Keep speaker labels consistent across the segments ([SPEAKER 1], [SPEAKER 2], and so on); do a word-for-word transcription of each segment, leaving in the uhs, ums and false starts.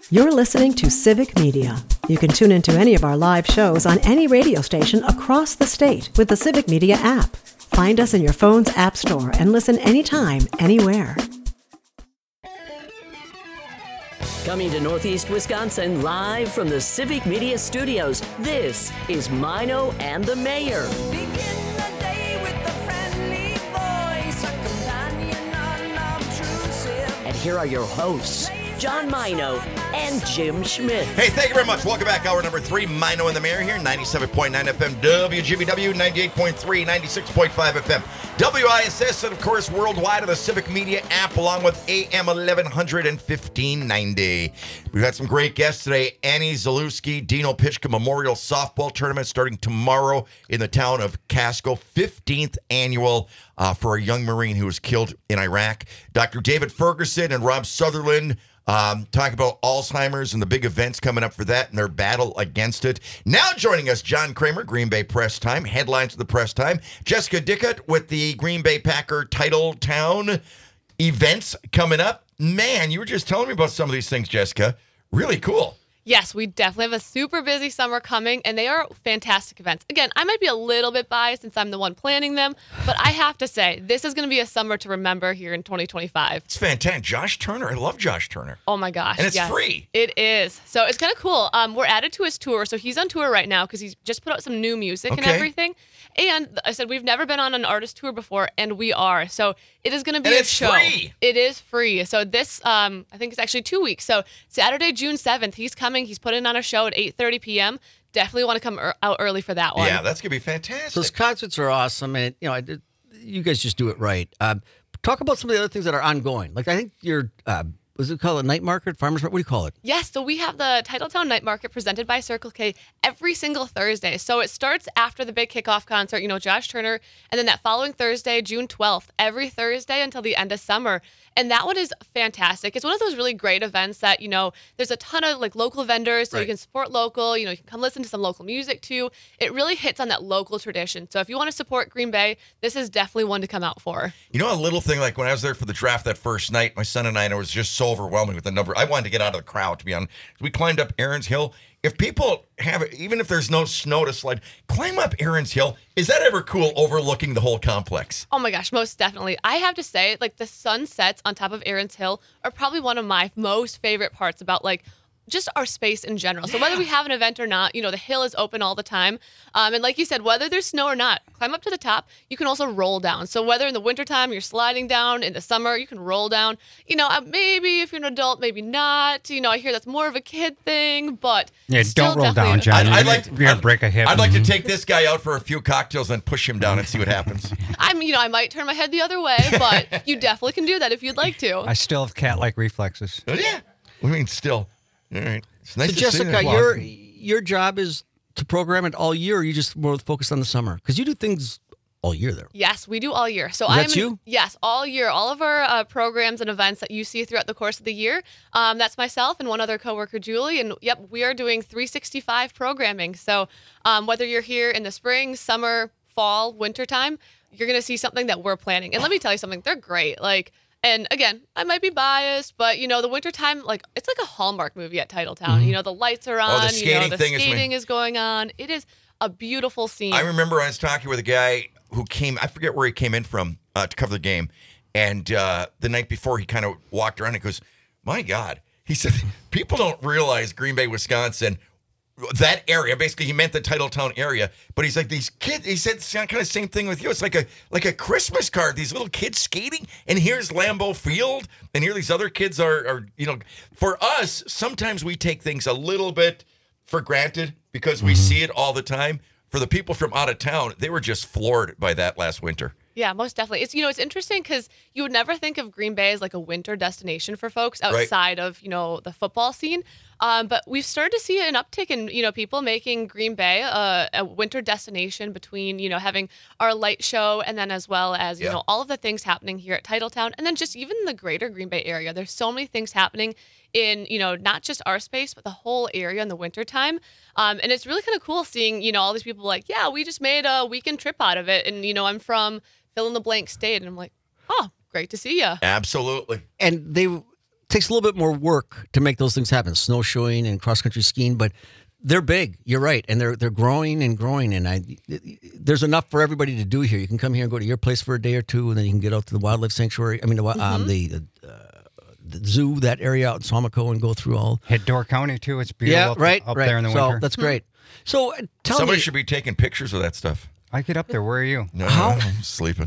[SPEAKER 1] You're listening to Civic Media. You can tune into any of our live shows on any radio station across the state with the Civic Media app. Find us in your phone's app store and listen anytime, anywhere.
[SPEAKER 2] Coming to Northeast Wisconsin live from the Civic Media Studios, this is Mino and the Mayor.
[SPEAKER 3] Begin the day with a friendly voice, a companion unobtrusive.
[SPEAKER 2] And here are your hosts, John Mino and Jim Schmidt.
[SPEAKER 4] Hey, thank you very much. Welcome back. Hour number three, Mino and the Mayor here, ninety-seven point nine F M, W G B W, ninety-eight point three, ninety-six point five F M, W I S S, and of course, worldwide on the Civic Media app, along with A M eleven hundred and fifteen ninety. We've had some great guests today. Annie Zalewski, Dino Pishka Memorial Softball Tournament starting tomorrow in the town of Casco, fifteenth annual uh, for a young Marine who was killed in Iraq. Doctor David Ferguson and Rob Sutherland Um, talk about Alzheimer's and the big events coming up for that and their battle against it. Now joining us, John Kramer, Green Bay Press Time, headlines of the Press Time. Jessica Dickett with the Green Bay Packer Titletown events coming up. Man, you were just telling me about some of these things, Jessica. Really cool.
[SPEAKER 5] Yes, we definitely have a super busy summer coming, and they are fantastic events. Again, I might be a little bit biased since I'm the one planning them, but I have to say, this is going to be a summer to remember here in twenty twenty-five.
[SPEAKER 4] It's fantastic. Josh Turner. I love Josh Turner.
[SPEAKER 5] Oh, my gosh.
[SPEAKER 4] And it's
[SPEAKER 5] yes.
[SPEAKER 4] free.
[SPEAKER 5] It is. So it's kind of cool. Um, we're added to his tour. So he's on tour right now because he's just put out some new music and
[SPEAKER 4] Okay.
[SPEAKER 5] everything. And I said, we've never been on an artist tour before, and we are. So it is going to be
[SPEAKER 4] And
[SPEAKER 5] a
[SPEAKER 4] it's
[SPEAKER 5] show.
[SPEAKER 4] free.
[SPEAKER 5] It is free. So this, um, I think it's actually two weeks. So Saturday, June seventh, he's coming. He's putting on a show at eight thirty p.m. Definitely want to come er- out early for that one.
[SPEAKER 4] Yeah, that's going to be fantastic.
[SPEAKER 6] Those concerts are awesome, and you know, I did, you guys just do it right. Um, talk about some of the other things that are ongoing. Like I think you're, uh, was it called a night market, farmers market? What do you call it?
[SPEAKER 5] Yes, so we have the Titletown Night Market presented by Circle K every single Thursday. So it starts after the big kickoff concert, you know, Josh Turner, and then that following Thursday, June twelfth, every Thursday until the end of summer. And that one is fantastic. It's one of those really great events that, you know, there's a ton of like local vendors, so
[SPEAKER 4] Right.
[SPEAKER 5] you can support local, you know, you can come listen to some local music too. It really hits on that local tradition. So if you want to support Green Bay, this is definitely one to come out for.
[SPEAKER 4] You know, a little thing like when I was there for the draft that first night, my son and I, and it was just so overwhelming with the number. I wanted to get out of the crowd, to be honest. We climbed up Aaron's Hill. If people have it, even if there's no snow to slide, climb up Aaron's Hill. Is that ever cool overlooking the whole complex?
[SPEAKER 5] Oh my gosh, most definitely. I have to say, like the sunsets on top of Aaron's Hill are probably one of my most favorite parts about like just our space in general. So whether we have an event or not, you know, the hill is open all the time. Um, and like you said, whether there's snow or not, climb up to the top. You can also roll down. So whether in the wintertime you're sliding down, in the summer you can roll down. You know, uh, maybe if you're an adult, maybe not. You know, I hear that's more of a kid thing, but
[SPEAKER 7] Yeah,
[SPEAKER 5] still
[SPEAKER 7] don't roll
[SPEAKER 5] definitely-
[SPEAKER 7] down, John.
[SPEAKER 4] I'd,
[SPEAKER 7] You're
[SPEAKER 4] I'd
[SPEAKER 7] gonna-
[SPEAKER 4] like to,
[SPEAKER 7] you're gonna
[SPEAKER 4] I'd-
[SPEAKER 7] break a hip.
[SPEAKER 4] I'd like to
[SPEAKER 7] Mhm.
[SPEAKER 4] take this guy out for a few cocktails and push him down and see what happens.
[SPEAKER 5] I'm, you know, I might turn my head the other way, but you definitely can do that if you'd like to.
[SPEAKER 7] I still have cat-like reflexes.
[SPEAKER 4] Oh, yeah. I mean, still. All right. It's nice
[SPEAKER 6] So
[SPEAKER 4] to see
[SPEAKER 6] Jessica,
[SPEAKER 4] that.
[SPEAKER 6] your your job is to program it all year, or you just more focused on the summer? Because you do things all year there.
[SPEAKER 5] Yes, we do all year. So
[SPEAKER 6] That's
[SPEAKER 5] I'm
[SPEAKER 6] you?
[SPEAKER 5] Yes, all year. All of our uh, programs and events that you see throughout the course of the year. Um, that's myself and one other coworker, Julie. And yep, we are doing three sixty-five programming. So um, whether you're here in the spring, summer, fall, wintertime, you're gonna see something that we're planning. And let me tell you something, they're great. Like. And again, I might be biased, but you know, the wintertime, like it's like a Hallmark movie at Titletown. You know, the lights are on,
[SPEAKER 4] Oh, the
[SPEAKER 5] you know,
[SPEAKER 4] skating
[SPEAKER 5] the
[SPEAKER 4] thing is
[SPEAKER 5] skating
[SPEAKER 4] my-
[SPEAKER 5] is going on. It is a beautiful scene.
[SPEAKER 4] I remember I was talking with a guy who came, I forget where he came in from uh, to cover the game. And uh, the night before, he kind of walked around and goes, my God. He said, people don't realize Green Bay, Wisconsin, that area, basically he meant the Titletown area, but he's like these kids, he said kind of same thing with you. It's like a like a Christmas card, these little kids skating, and here's Lambeau Field, and here these other kids are, are you know, for us, sometimes we take things a little bit for granted because we see it all the time. For the people from out of town, they were just floored by that last winter.
[SPEAKER 5] Yeah, most definitely. It's, you know, it's interesting because you would never think of Green Bay as like a winter destination for folks outside of, you know, the football scene. Um, but we've started to see an uptick in, you know, people making Green Bay a, a winter destination between, you know, having our light show and then as well as, you
[SPEAKER 4] Yeah.
[SPEAKER 5] know, all of the things happening here at Titletown and then just even the greater Green Bay area. There's so many things happening in, you know, not just our space, but the whole area in the wintertime. Um, and it's really kind of cool seeing, you know, all these people like, yeah, we just made a weekend trip out of it. And, you know, I'm from fill in the blank state. And I'm like, oh, great to see you.
[SPEAKER 4] Absolutely.
[SPEAKER 6] And they takes a little bit more work to make those things happen, snowshoeing and cross country skiing, but they're big. You're right, and they're they're growing and growing, and I there's enough for everybody to do here. You can come here and go to your place for a day or two, and then you can get out to the wildlife sanctuary. I mean, the,
[SPEAKER 5] Mm-hmm.
[SPEAKER 6] um, the, uh, the zoo, that area out in Swamico, and go through all.
[SPEAKER 7] Hit Door County too. It's beautiful
[SPEAKER 6] Yeah,
[SPEAKER 7] up,
[SPEAKER 6] right,
[SPEAKER 7] up
[SPEAKER 6] right.
[SPEAKER 7] there in the
[SPEAKER 6] so
[SPEAKER 7] winter.
[SPEAKER 6] that's great. So uh, tell
[SPEAKER 4] Somebody
[SPEAKER 6] me,
[SPEAKER 4] should be taking pictures of that stuff.
[SPEAKER 7] I get up there. Where are you?
[SPEAKER 4] No,
[SPEAKER 6] How-
[SPEAKER 4] I'm sleeping.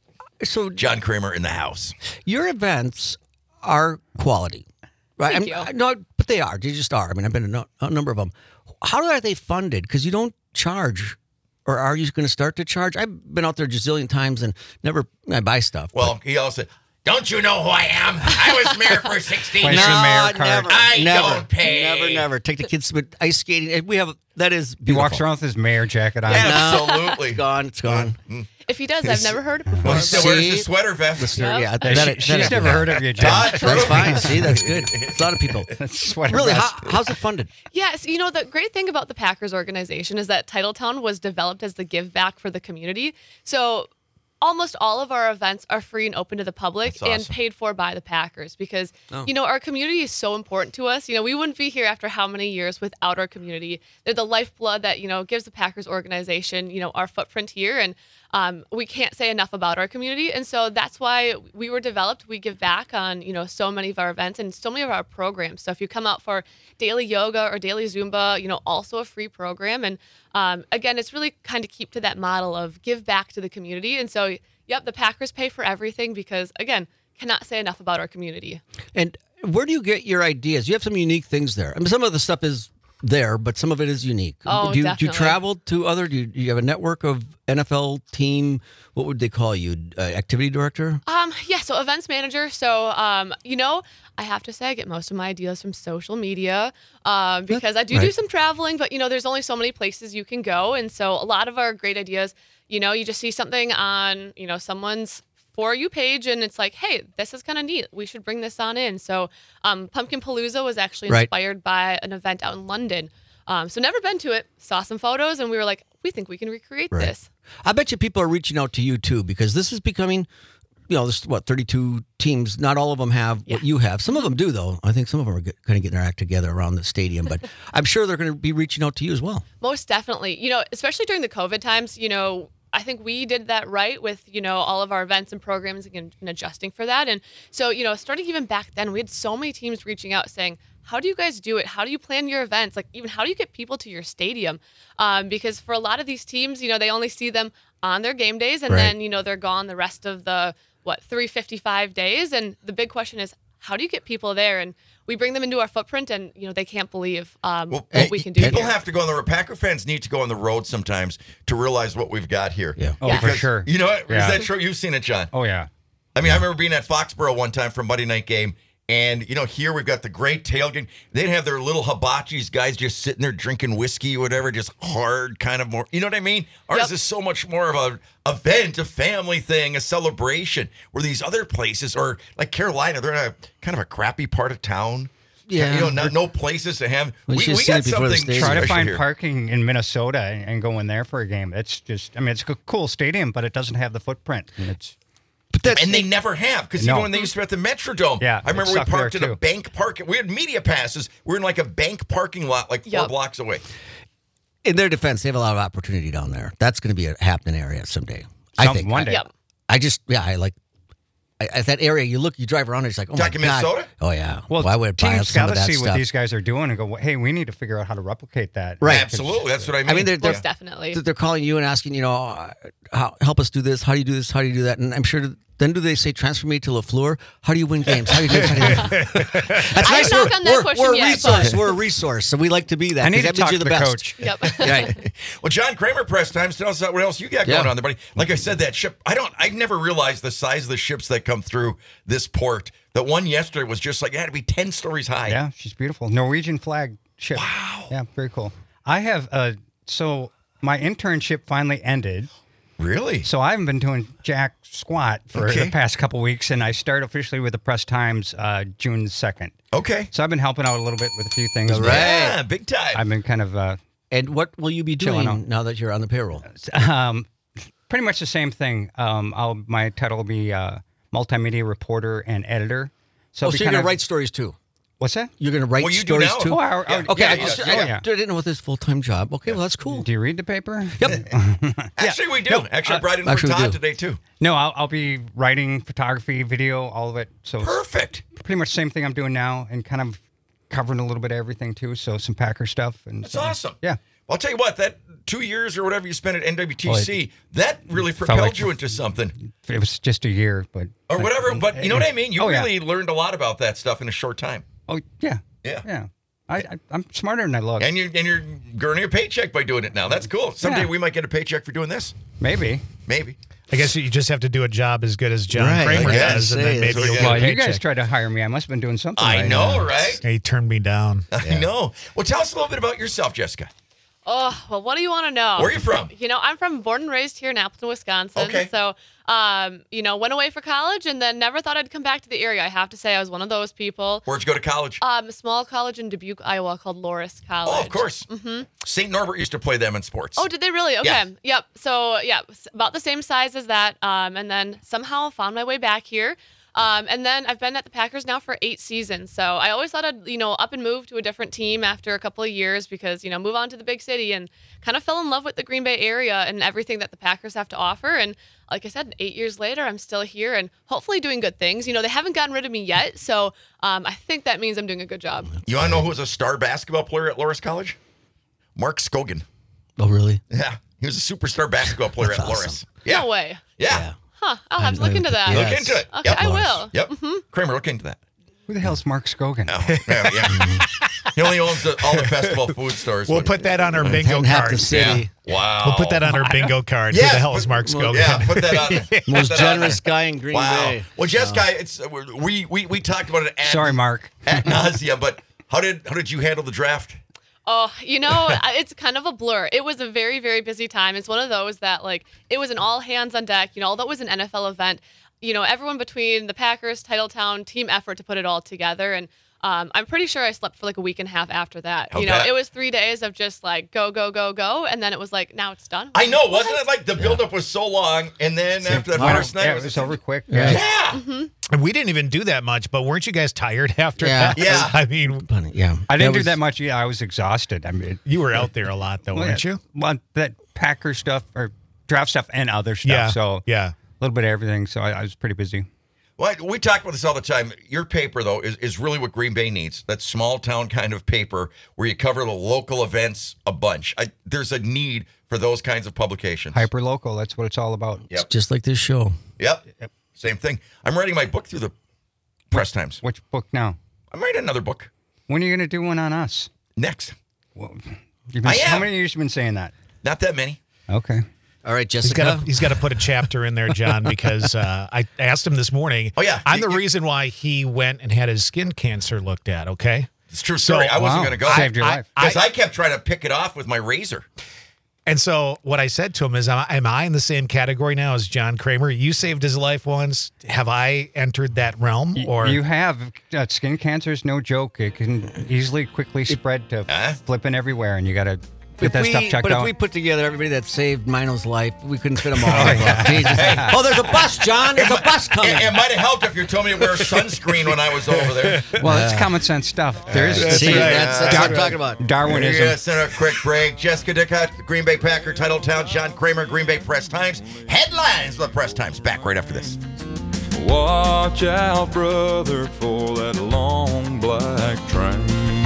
[SPEAKER 6] so
[SPEAKER 4] John Kramer in the house.
[SPEAKER 6] your events are quality, right?
[SPEAKER 5] Thank
[SPEAKER 6] I mean,
[SPEAKER 5] you.
[SPEAKER 6] No, but they are. They just are. I mean, I've been to no, a number of them. How are they funded? Because you don't charge, or are you going to start to charge? I've been out there a gazillion times and never I buy stuff.
[SPEAKER 4] Well, he also said, don't you know who I am? I was mayor for sixteen
[SPEAKER 7] Place
[SPEAKER 4] years.
[SPEAKER 7] your
[SPEAKER 6] no,
[SPEAKER 7] mayor card.
[SPEAKER 6] never.
[SPEAKER 4] I
[SPEAKER 6] never,
[SPEAKER 4] don't pay.
[SPEAKER 6] Never, never. Take the kids to ice skating. We have that is
[SPEAKER 7] He
[SPEAKER 6] beautiful.
[SPEAKER 7] walks around with his mayor jacket on.
[SPEAKER 4] Absolutely.
[SPEAKER 6] It's gone. It's gone.
[SPEAKER 5] If he does, I've never heard it before.
[SPEAKER 4] Well, he
[SPEAKER 5] but-
[SPEAKER 4] still wears
[SPEAKER 6] See?
[SPEAKER 4] his sweater vest.
[SPEAKER 6] Listener,
[SPEAKER 5] Yep.
[SPEAKER 6] yeah, that,
[SPEAKER 7] She-
[SPEAKER 6] that, that,
[SPEAKER 7] she's
[SPEAKER 6] that-
[SPEAKER 7] never heard of you, John.
[SPEAKER 4] Ah,
[SPEAKER 6] That's
[SPEAKER 4] true.
[SPEAKER 6] fine. See, that's good. It's a lot of people.
[SPEAKER 7] Sweater
[SPEAKER 6] Really,
[SPEAKER 7] vest.
[SPEAKER 6] how, how's it funded?
[SPEAKER 5] Yes, you know, the great thing about the Packers organization is that Titletown was developed as the give back for the community. So almost all of our events are free and open to the public
[SPEAKER 4] That's
[SPEAKER 5] and
[SPEAKER 4] awesome.
[SPEAKER 5] paid for by the Packers because,
[SPEAKER 6] Oh.
[SPEAKER 5] you know, our community is so important to us. You know, we wouldn't be here after how many years without our community. They're the lifeblood that, you know, gives the Packers organization, you know, our footprint here. And um, we can't say enough about our community. And so that's why we were developed. We give back on, you know, so many of our events and so many of our programs. So if you come out for daily yoga or daily Zumba, you know, also a free program. And um, again, it's really kind of keep to that model of give back to the community. And so, yep, the Packers pay for everything because, again, cannot say enough about our community.
[SPEAKER 6] And where do you get your ideas? You have some unique things there. I mean, some of the stuff is there, but some of it is unique.
[SPEAKER 5] Oh,
[SPEAKER 6] do, you, do you
[SPEAKER 5] definitely.
[SPEAKER 6] travel to other? Do you, do you have a network of N F L team? What would they call you? Uh, activity director?
[SPEAKER 5] Um, yeah, so events manager. So, um, you know, I have to say I get most of my ideas from social media um, because I do do
[SPEAKER 6] right.
[SPEAKER 5] some traveling, but, you know, there's only so many places you can go. And so a lot of our great ideas, you know, you just see something on, you know, someone's For You page and it's like, hey, this is kind of neat. We should bring this on in. So um, Pumpkin Palooza was actually
[SPEAKER 6] Right.
[SPEAKER 5] inspired by an event out in London. Um, so never been to it, saw some photos and we were like, we think we can recreate
[SPEAKER 6] Right.
[SPEAKER 5] this.
[SPEAKER 6] I bet you people are reaching out to you too because this is becoming, you know, there's what thirty-two teams. Not all of them have what
[SPEAKER 5] Yeah.
[SPEAKER 6] you have. Some of them do, though. I think some of them are kind of getting their act together around the stadium. But I'm sure they're going to be reaching out to you as well.
[SPEAKER 5] Most definitely. You know, especially during the COVID times, you know, I think we did that right with, you know, all of our events and programs and, and adjusting for that. And so, you know, starting even back then, we had so many teams reaching out saying, how do you guys do it? How do you plan your events? Like, even how do you get people to your stadium? Um, because for a lot of these teams, you know, they only see them on their game days and
[SPEAKER 6] Right.
[SPEAKER 5] then, you know, they're gone the rest of the, what, three hundred fifty-five days. And the big question is, how do you get people there? And we bring them into our footprint and, you know, they can't believe um,
[SPEAKER 4] Well,
[SPEAKER 5] what we can do
[SPEAKER 4] People
[SPEAKER 5] here.
[SPEAKER 4] have to go on the road. Packer fans need to go on the road sometimes to realize what we've got here.
[SPEAKER 6] Yeah.
[SPEAKER 7] Oh,
[SPEAKER 5] Yeah.
[SPEAKER 7] for sure.
[SPEAKER 4] You know what?
[SPEAKER 7] Yeah.
[SPEAKER 4] Is that true? You've seen it, John.
[SPEAKER 7] Oh, yeah.
[SPEAKER 4] I mean, I remember being at Foxborough one time for a Monday night game, and you know, here we've got the great tailgate. They'd have their little hibachis, guys just sitting there drinking whiskey or whatever, just hard kind of more. You know what I mean? Ours
[SPEAKER 5] Yep.
[SPEAKER 4] is so much more of a event, a family thing, a celebration. Where these other places, or like Carolina, they're in a kind of a crappy part of town.
[SPEAKER 6] Yeah.
[SPEAKER 4] you know, no, no places to have.
[SPEAKER 6] We
[SPEAKER 4] We,
[SPEAKER 6] should've
[SPEAKER 4] we
[SPEAKER 6] seen
[SPEAKER 4] got
[SPEAKER 6] it before the
[SPEAKER 4] something
[SPEAKER 6] stadium.
[SPEAKER 7] Try to
[SPEAKER 4] special
[SPEAKER 7] find
[SPEAKER 4] here.
[SPEAKER 7] parking in Minnesota and, and go in there for a game. It's just, I mean, it's a cool stadium, but it doesn't have the footprint. And it's
[SPEAKER 6] But that's
[SPEAKER 4] And they never have, because
[SPEAKER 7] No.
[SPEAKER 4] even when they used to be at the Metrodome,
[SPEAKER 7] Yeah,
[SPEAKER 4] I remember
[SPEAKER 7] it
[SPEAKER 4] we
[SPEAKER 7] sucked
[SPEAKER 4] parked
[SPEAKER 7] there,
[SPEAKER 4] in a
[SPEAKER 7] too.
[SPEAKER 4] bank park. We had media passes. We were in like a bank parking lot, like four
[SPEAKER 5] Yep.
[SPEAKER 4] blocks away.
[SPEAKER 6] in their defense, they have a lot of opportunity down there. That's going to be a happening area someday. I
[SPEAKER 7] Some-
[SPEAKER 6] think
[SPEAKER 7] one
[SPEAKER 6] I-
[SPEAKER 7] day.
[SPEAKER 5] Yep.
[SPEAKER 6] I just, yeah, I like I, at that area. You look, you drive around, and it's like, oh
[SPEAKER 4] Talking
[SPEAKER 6] my god,
[SPEAKER 4] Minnesota?
[SPEAKER 6] oh yeah.
[SPEAKER 7] Well,
[SPEAKER 6] Why would I buy
[SPEAKER 7] teams
[SPEAKER 6] some
[SPEAKER 7] got
[SPEAKER 6] of
[SPEAKER 7] to
[SPEAKER 6] that
[SPEAKER 7] see
[SPEAKER 6] stuff?
[SPEAKER 7] what these guys are doing and go, hey, we need to figure out how to replicate that.
[SPEAKER 6] Right.
[SPEAKER 4] Absolutely. That's what I mean.
[SPEAKER 6] I mean, they're, they're,
[SPEAKER 5] Most definitely.
[SPEAKER 6] they're calling you and asking, you know, uh, how, help us do this. How do you do this? How do you do that? And I'm sure. Then do they say transfer me to LaFleur? How do you win games? How do you do this? How do you do this? That's
[SPEAKER 5] I
[SPEAKER 6] nice.
[SPEAKER 5] haven't
[SPEAKER 6] We're,
[SPEAKER 5] done that
[SPEAKER 6] we're,
[SPEAKER 5] question
[SPEAKER 6] we're a
[SPEAKER 5] yet,
[SPEAKER 6] resource.
[SPEAKER 5] but-
[SPEAKER 6] We're a resource. So we like to be that.
[SPEAKER 7] I need
[SPEAKER 6] 'cause
[SPEAKER 7] to
[SPEAKER 6] that means
[SPEAKER 7] talk
[SPEAKER 6] you're
[SPEAKER 7] to
[SPEAKER 6] the
[SPEAKER 7] the
[SPEAKER 6] best.
[SPEAKER 7] coach.
[SPEAKER 5] Yep.
[SPEAKER 6] Right.
[SPEAKER 4] Well, John Kramer, press times. Tell us what else you got
[SPEAKER 6] Yeah.
[SPEAKER 4] going on there, buddy. Like I said, that ship. I don't. I never realized the size of the ships that come through this port. The one yesterday was just like it had to be ten stories high.
[SPEAKER 7] Yeah, she's beautiful. Norwegian flag ship.
[SPEAKER 4] Wow.
[SPEAKER 7] Yeah, very cool. I have, uh, so my internship finally ended.
[SPEAKER 4] Really?
[SPEAKER 7] So I haven't been doing jack squat for
[SPEAKER 4] Okay.
[SPEAKER 7] the past couple weeks, and I start officially with the Press Times uh, June second.
[SPEAKER 4] Okay.
[SPEAKER 7] So I've been helping out a little bit with a few things.
[SPEAKER 6] All
[SPEAKER 7] but
[SPEAKER 6] right.
[SPEAKER 4] Yeah, big time.
[SPEAKER 7] I've been kind of uh,
[SPEAKER 6] And what will you be
[SPEAKER 7] Chilling
[SPEAKER 6] doing
[SPEAKER 7] out.
[SPEAKER 6] now that you're on the payroll?
[SPEAKER 7] um, pretty much the same thing. Um, I'll, my title will be uh, multimedia reporter and editor. So
[SPEAKER 6] Oh,
[SPEAKER 7] it'd be
[SPEAKER 6] so you're
[SPEAKER 7] kinda-
[SPEAKER 6] going to write stories too?
[SPEAKER 7] What's that?
[SPEAKER 6] You're going to write
[SPEAKER 4] Well, you do
[SPEAKER 6] stories
[SPEAKER 4] now.
[SPEAKER 6] too?
[SPEAKER 7] Oh, I, I,
[SPEAKER 4] Yeah.
[SPEAKER 6] Okay,
[SPEAKER 4] Yeah,
[SPEAKER 6] I,
[SPEAKER 4] yeah,
[SPEAKER 6] just,
[SPEAKER 4] yeah.
[SPEAKER 6] I,
[SPEAKER 7] yeah.
[SPEAKER 6] I didn't know with his full-time job. Okay, well, that's cool.
[SPEAKER 7] Do you read the paper?
[SPEAKER 6] Yep.
[SPEAKER 4] Actually, we do.
[SPEAKER 7] No,
[SPEAKER 4] Actually, I
[SPEAKER 7] uh,
[SPEAKER 4] brought in for
[SPEAKER 6] actually, we
[SPEAKER 4] Todd
[SPEAKER 6] do.
[SPEAKER 4] today, too.
[SPEAKER 7] No, I'll, I'll be writing photography, video, all of it. So it's
[SPEAKER 4] Perfect.
[SPEAKER 7] pretty much the same thing I'm doing now, and kind of covering a little bit of everything too. So some Packer stuff. And
[SPEAKER 4] That's
[SPEAKER 7] so-
[SPEAKER 4] awesome.
[SPEAKER 7] Yeah.
[SPEAKER 4] Well, I'll tell you what, that two years or whatever you spent at N W T C, that really
[SPEAKER 7] felt
[SPEAKER 4] propelled
[SPEAKER 7] like-
[SPEAKER 4] you into something.
[SPEAKER 7] It was just a year, but
[SPEAKER 4] Or whatever. But you know what I mean? You
[SPEAKER 7] Oh, yeah.
[SPEAKER 4] really learned a lot about that stuff in a short time.
[SPEAKER 7] Oh yeah,
[SPEAKER 4] Yeah.
[SPEAKER 7] yeah. I, I I'm smarter than I look.
[SPEAKER 4] And you're, and you're earning a paycheck by doing it now. That's cool. Someday
[SPEAKER 7] Yeah.
[SPEAKER 4] we might get a paycheck for doing this.
[SPEAKER 7] Maybe.
[SPEAKER 4] Maybe.
[SPEAKER 8] I guess you just have to do a job as good as John
[SPEAKER 6] Right,
[SPEAKER 8] Kramer
[SPEAKER 4] I guess.
[SPEAKER 8] does, and
[SPEAKER 6] Say,
[SPEAKER 8] then
[SPEAKER 6] that's
[SPEAKER 8] maybe
[SPEAKER 4] what
[SPEAKER 8] you'll
[SPEAKER 4] we
[SPEAKER 8] get
[SPEAKER 7] Well,
[SPEAKER 8] a
[SPEAKER 7] you guys
[SPEAKER 8] paycheck.
[SPEAKER 7] tried to hire me. I must have been doing something.
[SPEAKER 4] I
[SPEAKER 7] right.
[SPEAKER 4] know, right?
[SPEAKER 8] He turned me down.
[SPEAKER 4] I know. Well, tell us a little bit about yourself, Jessica.
[SPEAKER 5] Oh, well, what do you want to know?
[SPEAKER 4] Where are you from?
[SPEAKER 5] You know, I'm from born and raised here in Appleton, Wisconsin.
[SPEAKER 4] Okay.
[SPEAKER 5] So, um, you know, went away for college and then never thought I'd come back to the area. I have to say I was one of those people.
[SPEAKER 4] Where'd you go to college?
[SPEAKER 5] Um, a small college in Dubuque, Iowa called Loris College.
[SPEAKER 4] Oh, of course. Mm-hmm. Saint Norbert used to play them in sports.
[SPEAKER 5] Oh, did they really? Okay.
[SPEAKER 4] Yeah.
[SPEAKER 5] Yep. So, yeah, s- about the same size as that. Um, and then somehow found my way back here. Um, and then I've been at the Packers now for eight seasons. So I always thought I'd, you know, up and move to a different team after a couple of years because, you know, move on to the big city and kind of fell in love with the Green Bay area and everything that the Packers have to offer. And like I said, eight years later, I'm still here and hopefully doing good things. You know, they haven't gotten rid of me yet. So um, I think that means I'm doing a good job.
[SPEAKER 4] You want to know who was a star basketball player at Loris College? Mark Scogan.
[SPEAKER 6] Oh, really?
[SPEAKER 4] Yeah. He was a superstar basketball player
[SPEAKER 6] That's
[SPEAKER 4] at Loris.
[SPEAKER 6] awesome.
[SPEAKER 4] Yeah.
[SPEAKER 5] No way.
[SPEAKER 4] Yeah.
[SPEAKER 5] Huh. I'll have to
[SPEAKER 6] I-
[SPEAKER 5] look
[SPEAKER 6] I-
[SPEAKER 5] into that.
[SPEAKER 6] yeah.
[SPEAKER 4] Look
[SPEAKER 6] Yes.
[SPEAKER 4] into it.
[SPEAKER 5] Okay,
[SPEAKER 4] Yep.
[SPEAKER 5] I will.
[SPEAKER 4] Yep. Kramer, look into that.
[SPEAKER 7] Who the hell's Mark Scogan?
[SPEAKER 4] Oh, yeah, yeah. He only owns the, all the festival food stores.
[SPEAKER 8] We'll
[SPEAKER 4] but-
[SPEAKER 8] put that on our bingo
[SPEAKER 6] And half
[SPEAKER 8] card.
[SPEAKER 6] the city.
[SPEAKER 4] Yeah. Wow.
[SPEAKER 8] We'll put that on our bingo card.
[SPEAKER 4] Yes,
[SPEAKER 8] Who the hell is
[SPEAKER 4] put-
[SPEAKER 8] Mark Scogan?
[SPEAKER 4] Yeah, put that on there.
[SPEAKER 6] Most
[SPEAKER 4] Put that on
[SPEAKER 6] generous
[SPEAKER 4] there.
[SPEAKER 6] guy in Green
[SPEAKER 4] Wow.
[SPEAKER 6] Bay.
[SPEAKER 4] Well, Jessica, it's uh, we we we talked about it. Ad,
[SPEAKER 7] Sorry, Mark.
[SPEAKER 4] Ad nauseum, but how did how did you handle the draft?
[SPEAKER 5] Oh, you know, I- it's kind of a blur. It was a very, very busy time. It's one of those that, like, it was an all hands on deck. You know, although it was an N F L event, you know, everyone between the Packers, Titletown, team effort to put it all together. And um, I'm pretty sure I slept for like a week and a half after that.
[SPEAKER 4] I'll
[SPEAKER 5] you know,
[SPEAKER 4] bet.
[SPEAKER 5] it was three days of just like go, go, go, go. And then it was like, now it's done.
[SPEAKER 4] I know, wasn't it like the buildup was so long, and then after that
[SPEAKER 7] Wow.
[SPEAKER 4] first night,
[SPEAKER 7] Yeah,
[SPEAKER 4] it
[SPEAKER 7] it
[SPEAKER 4] was
[SPEAKER 7] was over quick.
[SPEAKER 6] Yeah.
[SPEAKER 4] Yeah.
[SPEAKER 8] And we didn't even do that much, but weren't you guys tired after
[SPEAKER 6] Yeah.
[SPEAKER 8] that?
[SPEAKER 4] Yeah.
[SPEAKER 8] I mean,
[SPEAKER 6] Funny, yeah.
[SPEAKER 7] I didn't
[SPEAKER 6] That
[SPEAKER 7] do that
[SPEAKER 6] was-
[SPEAKER 7] much. Yeah, I was exhausted. I mean,
[SPEAKER 8] you were out there a lot, though, weren't you?
[SPEAKER 7] Well, that Packer stuff or draft stuff and other stuff.
[SPEAKER 8] Yeah.
[SPEAKER 7] So
[SPEAKER 8] yeah.
[SPEAKER 7] a little bit of everything. So I, I was pretty busy.
[SPEAKER 4] Well, we talk about this all the time. Your paper, though, is, is really what Green Bay needs. That small town kind of paper where you cover the local events a bunch. I, there's a need for those kinds of publications.
[SPEAKER 7] Hyper local. That's what it's all about.
[SPEAKER 4] Yep.
[SPEAKER 6] Just like this show.
[SPEAKER 4] Yep. Same thing. I'm writing my book through the press times.
[SPEAKER 7] Which book now?
[SPEAKER 4] I'm writing another book
[SPEAKER 7] When are you going to do one on us?
[SPEAKER 4] next.
[SPEAKER 7] Well, you've been,
[SPEAKER 4] I
[SPEAKER 7] how
[SPEAKER 4] am.
[SPEAKER 7] many years you been saying that?
[SPEAKER 4] Not that many.
[SPEAKER 7] Okay.
[SPEAKER 6] All right,
[SPEAKER 8] He's
[SPEAKER 6] Jessica.
[SPEAKER 8] got to he's got to put a chapter in there, John, because uh, I asked him this morning.
[SPEAKER 4] Oh, yeah.
[SPEAKER 8] I'm
[SPEAKER 4] You-
[SPEAKER 8] the
[SPEAKER 4] you-
[SPEAKER 8] reason why he went and had his skin cancer looked at. Okay,
[SPEAKER 4] It's a true story. I wasn't
[SPEAKER 7] Wow.
[SPEAKER 4] going to go.
[SPEAKER 7] Saved your
[SPEAKER 8] I-
[SPEAKER 7] life.
[SPEAKER 4] Because I, kept trying to pick it off with my razor.
[SPEAKER 8] and so what I said to him is, am I, am I in the same category now as John Kramer? You saved his life once. Have I entered that realm?
[SPEAKER 7] Y-
[SPEAKER 8] Or
[SPEAKER 7] you have uh, skin cancer is no joke. It can easily quickly spread to
[SPEAKER 4] Huh?
[SPEAKER 7] flipping everywhere, and you got to get
[SPEAKER 6] If
[SPEAKER 7] that
[SPEAKER 6] we-
[SPEAKER 7] stuff checked
[SPEAKER 6] but
[SPEAKER 7] out.
[SPEAKER 6] if we put together everybody that saved Mino's life, we couldn't fit them all. Jesus. Oh, there's a bus, John. There's a bus coming.
[SPEAKER 4] It, it might have helped if you told me to wear sunscreen when I was over there.
[SPEAKER 7] well, it's common sense stuff. There's
[SPEAKER 6] See,
[SPEAKER 8] right.
[SPEAKER 6] that's, that's what I'm talking about.
[SPEAKER 7] Darwinism.
[SPEAKER 4] We're going to send a quick break. Jessica Dickott, Green Bay Packer, Titletown, John Kramer, Green Bay Press Times. Headlines with the Press Times. Back right after this.
[SPEAKER 9] Watch out, brother, for that long black train.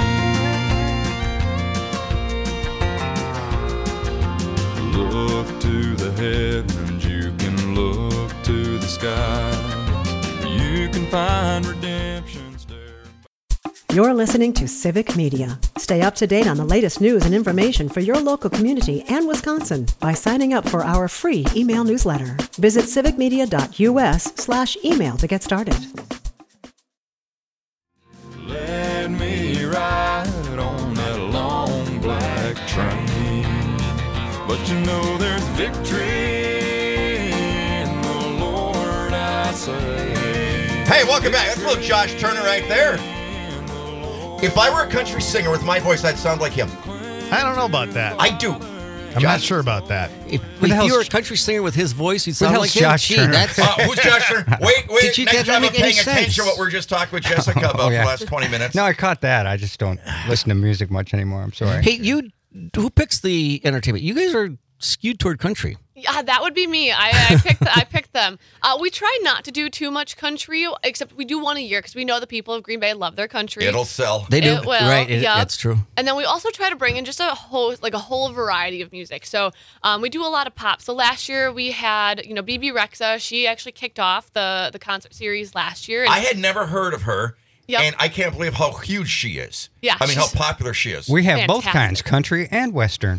[SPEAKER 9] Look to the heavens, you can look to the skies. You can find redemption staring.
[SPEAKER 1] You're listening to Civic Media. Stay up to date on the latest news and information for your local community and Wisconsin by signing up for our free email newsletter. Visit civicmedia.us slash email to get started.
[SPEAKER 9] Let me ride on that long black train. But you know there's victory in the Lord, I say.
[SPEAKER 4] Hey, welcome back. That's a little Josh Turner right there. If I were a country singer with my voice, I'd sound like him.
[SPEAKER 8] I don't know about that.
[SPEAKER 4] I do.
[SPEAKER 8] I'm not sure about that.
[SPEAKER 6] If,
[SPEAKER 7] the
[SPEAKER 6] if
[SPEAKER 7] hell's-
[SPEAKER 6] you were a country singer with his voice, you'd
[SPEAKER 7] Who the
[SPEAKER 6] sound
[SPEAKER 7] hell's
[SPEAKER 6] like him.
[SPEAKER 7] Josh
[SPEAKER 6] Gee,
[SPEAKER 7] Turner?
[SPEAKER 6] that's
[SPEAKER 4] Uh, who's Josh Turner? Wait, wait.
[SPEAKER 6] Did you-
[SPEAKER 4] Next
[SPEAKER 6] that
[SPEAKER 4] time I'm
[SPEAKER 6] doesn't make any
[SPEAKER 4] paying attention
[SPEAKER 6] sense.
[SPEAKER 4] to what we are just talking with Jessica about
[SPEAKER 7] Oh,
[SPEAKER 4] for
[SPEAKER 7] yeah.
[SPEAKER 4] the last twenty minutes.
[SPEAKER 7] No, I caught that. I just don't listen to music much anymore. I'm sorry.
[SPEAKER 6] Hey, you. Who picks the entertainment? You guys are skewed toward country.
[SPEAKER 5] Yeah, that would be me. I, I picked I picked them. Uh, we try not to do too much country, except we do one a year because we know the people of Green Bay love their country.
[SPEAKER 4] It'll sell.
[SPEAKER 6] They do.
[SPEAKER 5] It will,
[SPEAKER 6] right. It,
[SPEAKER 5] yep.
[SPEAKER 6] That's true.
[SPEAKER 5] And then we also try to bring in just a whole like a whole variety of music. So um, we do a lot of pop. So last year we had you know B B Rexa. She actually kicked off the the concert series last year. And
[SPEAKER 4] I had never heard of her,
[SPEAKER 5] Yep.
[SPEAKER 4] and I can't believe how huge she is.
[SPEAKER 5] Yeah,
[SPEAKER 4] I mean, how
[SPEAKER 5] she's-
[SPEAKER 4] popular she is.
[SPEAKER 7] We have both
[SPEAKER 5] Fantastic.
[SPEAKER 7] kinds, country and western.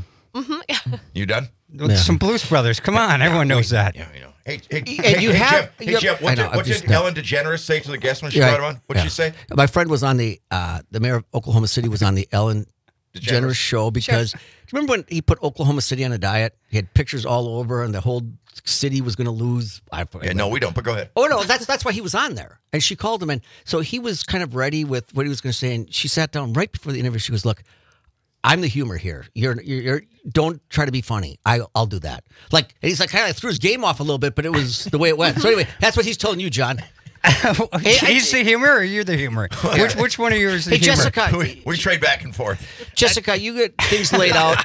[SPEAKER 4] You done?
[SPEAKER 7] With Some Blues Brothers. Come on, everyone knows that.
[SPEAKER 4] Yeah, you know. Hey, hey,
[SPEAKER 6] And
[SPEAKER 4] hey,
[SPEAKER 6] you
[SPEAKER 4] hey,
[SPEAKER 6] have-
[SPEAKER 4] Jeff, hey,
[SPEAKER 6] you have-
[SPEAKER 4] Jeff, what
[SPEAKER 6] I
[SPEAKER 4] did,
[SPEAKER 6] know,
[SPEAKER 4] what
[SPEAKER 6] I'm just
[SPEAKER 4] did
[SPEAKER 6] not-
[SPEAKER 4] Ellen DeGeneres say to the guest when she
[SPEAKER 6] Yeah,
[SPEAKER 4] brought him on? What did
[SPEAKER 6] yeah.
[SPEAKER 4] she say?
[SPEAKER 6] My friend was on the uh, the mayor of Oklahoma City was on the Ellen
[SPEAKER 4] DeGeneres.
[SPEAKER 6] DeGeneres show because do you remember when he put Oklahoma City on a diet? He had pictures all over, and the whole city was going to lose. I
[SPEAKER 4] Yeah, no, we don't, but go ahead.
[SPEAKER 6] Oh no, that's that's why he was on there, and she called him, and so he was kind of ready with what he was going to say, and she sat down right before the interview. She goes, "Look, I'm the humor here. You're you're, you're don't try to be funny. I I'll do that." Like, and he's like kind of like threw his game off a little bit, but it was the way it went. So anyway, that's what he's telling you, John. Hey, I-
[SPEAKER 7] He's the humor or you're the humor? Which which one of you is the
[SPEAKER 6] Hey,
[SPEAKER 7] humor?
[SPEAKER 6] Jessica,
[SPEAKER 4] We, we trade back and forth.
[SPEAKER 6] Jessica, you get things laid out.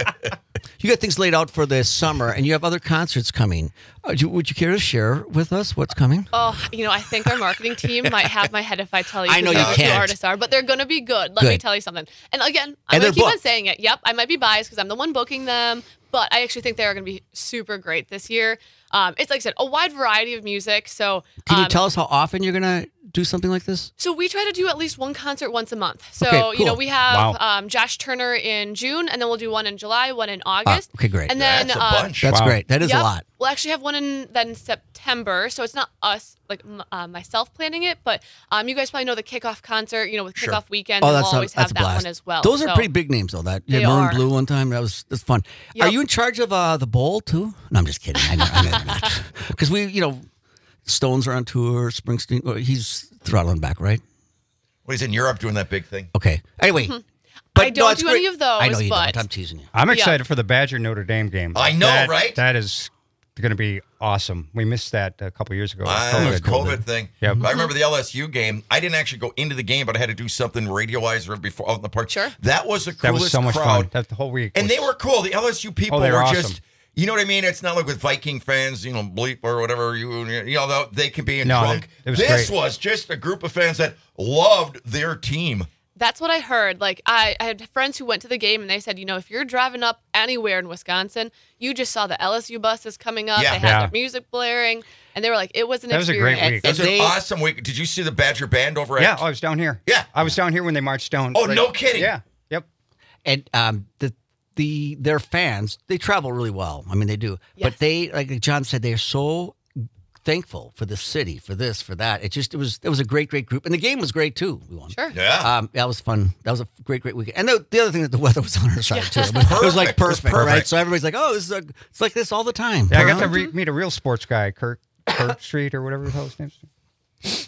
[SPEAKER 6] You got things laid out for this summer, and you have other concerts coming. Uh, do- would you care to share with us what's coming?
[SPEAKER 5] Oh, you know, I think our marketing team might have my head if I tell you
[SPEAKER 6] I know
[SPEAKER 5] who
[SPEAKER 6] you
[SPEAKER 5] the two
[SPEAKER 6] can't.
[SPEAKER 5] artists are, but they're going to be good. Let me
[SPEAKER 6] Good.
[SPEAKER 5] tell you something. And again, I'm
[SPEAKER 6] And
[SPEAKER 5] going
[SPEAKER 6] they're
[SPEAKER 5] to keep on
[SPEAKER 6] booked.
[SPEAKER 5] saying it. Yep, I might be biased because I'm the one booking them, but I actually think they're going to be super great this year. Um, it's like I said, a wide variety of music. So
[SPEAKER 6] Can you
[SPEAKER 5] um,
[SPEAKER 6] tell us how often you're going to do something like this?
[SPEAKER 5] So we try to do at least one concert once a month. So
[SPEAKER 6] Okay,
[SPEAKER 5] you know
[SPEAKER 6] cool.
[SPEAKER 5] we have
[SPEAKER 7] Wow.
[SPEAKER 5] um, Josh Turner in June, and then we'll do one in July, one in August.
[SPEAKER 6] okay, great.
[SPEAKER 5] And then
[SPEAKER 4] That's a
[SPEAKER 5] um,
[SPEAKER 4] bunch.
[SPEAKER 6] That's
[SPEAKER 7] Wow.
[SPEAKER 6] great. That is
[SPEAKER 5] Yep.
[SPEAKER 6] a lot.
[SPEAKER 5] We'll actually have one in then September, so it's not us like m- uh, myself planning it, but um, you guys probably know the kickoff concert. You know, with
[SPEAKER 4] Sure.
[SPEAKER 5] kickoff weekend,
[SPEAKER 6] Oh,
[SPEAKER 5] and
[SPEAKER 6] that's
[SPEAKER 5] we'll
[SPEAKER 6] a,
[SPEAKER 5] always
[SPEAKER 6] that's
[SPEAKER 5] have
[SPEAKER 6] a
[SPEAKER 5] that
[SPEAKER 6] blast.
[SPEAKER 5] one as well.
[SPEAKER 6] Those are
[SPEAKER 5] So-
[SPEAKER 6] pretty big names, though. That you
[SPEAKER 5] They
[SPEAKER 6] had Maroon
[SPEAKER 5] are.
[SPEAKER 6] Blue one time. That was that's fun. Are
[SPEAKER 5] Yep.
[SPEAKER 6] you in charge of uh, the bowl too? No, I'm just kidding. I know, I know you're not. Because we, you know, Stones are on tour. Springsteen, well, he's throttling back, right?
[SPEAKER 4] Well, he's in Europe doing that big thing.
[SPEAKER 6] Okay. Anyway,
[SPEAKER 5] Mm-hmm. I don't do any of
[SPEAKER 6] I know
[SPEAKER 5] those,
[SPEAKER 6] you
[SPEAKER 5] but-
[SPEAKER 6] don't. I'm teasing you.
[SPEAKER 7] I'm
[SPEAKER 5] Yeah.
[SPEAKER 7] excited for the Badger Notre Dame game.
[SPEAKER 4] I know,
[SPEAKER 7] That-
[SPEAKER 4] right?
[SPEAKER 7] That is going to be awesome. We missed that a couple years ago.
[SPEAKER 4] Ah, it was
[SPEAKER 7] COVID.
[SPEAKER 4] COVID thing.
[SPEAKER 7] Yep.
[SPEAKER 4] I remember the L S U game. I didn't actually go into the game, but I had to do something radio-wise or before out in the park.
[SPEAKER 5] Sure.
[SPEAKER 4] That was the
[SPEAKER 7] That
[SPEAKER 4] coolest
[SPEAKER 7] was so much
[SPEAKER 4] crowd.
[SPEAKER 7] fun. That the whole week.
[SPEAKER 4] And
[SPEAKER 7] was-
[SPEAKER 4] they were cool. The L S U people
[SPEAKER 7] Oh, they
[SPEAKER 4] were
[SPEAKER 7] were
[SPEAKER 4] just,
[SPEAKER 7] awesome.
[SPEAKER 4] you know what I mean? It's not like with Viking fans, you know, bleep or whatever, you you know, they can be in
[SPEAKER 7] No,
[SPEAKER 4] drunk.
[SPEAKER 7] it was
[SPEAKER 4] this
[SPEAKER 7] great.
[SPEAKER 4] was just a group of fans that loved their team.
[SPEAKER 5] That's what I heard. Like I, I had friends who went to the game and they said, you know, if you're driving up anywhere in Wisconsin, you just saw the L S U buses coming up.
[SPEAKER 4] Yeah.
[SPEAKER 5] They had
[SPEAKER 7] Yeah.
[SPEAKER 5] their music blaring, and they were like, it was an
[SPEAKER 7] That was a great
[SPEAKER 5] experience.
[SPEAKER 7] week.
[SPEAKER 4] It was
[SPEAKER 6] they-
[SPEAKER 4] an awesome week. Did you see the Badger Band over at?
[SPEAKER 7] Yeah, I was down here.
[SPEAKER 4] Yeah.
[SPEAKER 7] I was down here when they marched down.
[SPEAKER 4] Oh, no kidding.
[SPEAKER 7] Yeah. Yep.
[SPEAKER 6] And um, the the their fans, they travel really well. I mean, they do. But
[SPEAKER 5] Yes.
[SPEAKER 6] they, like John said, they are so thankful for the city, for this, for that. It just it was it was a great, great group, and the game was great too. We won.
[SPEAKER 5] Sure.
[SPEAKER 4] Yeah.
[SPEAKER 6] Um, that was fun. That was a great, great weekend. And the, the other thing that the weather was on our side too. It was,
[SPEAKER 4] Perfect.
[SPEAKER 6] it was like
[SPEAKER 4] It was
[SPEAKER 6] perfect, right?
[SPEAKER 4] perfect.
[SPEAKER 6] So everybody's like, "Oh, this is a, it's like this all the time."
[SPEAKER 7] Yeah, I got
[SPEAKER 6] Huh?
[SPEAKER 7] to re- meet a real sports guy, Kirk Kirk Street or whatever his name is.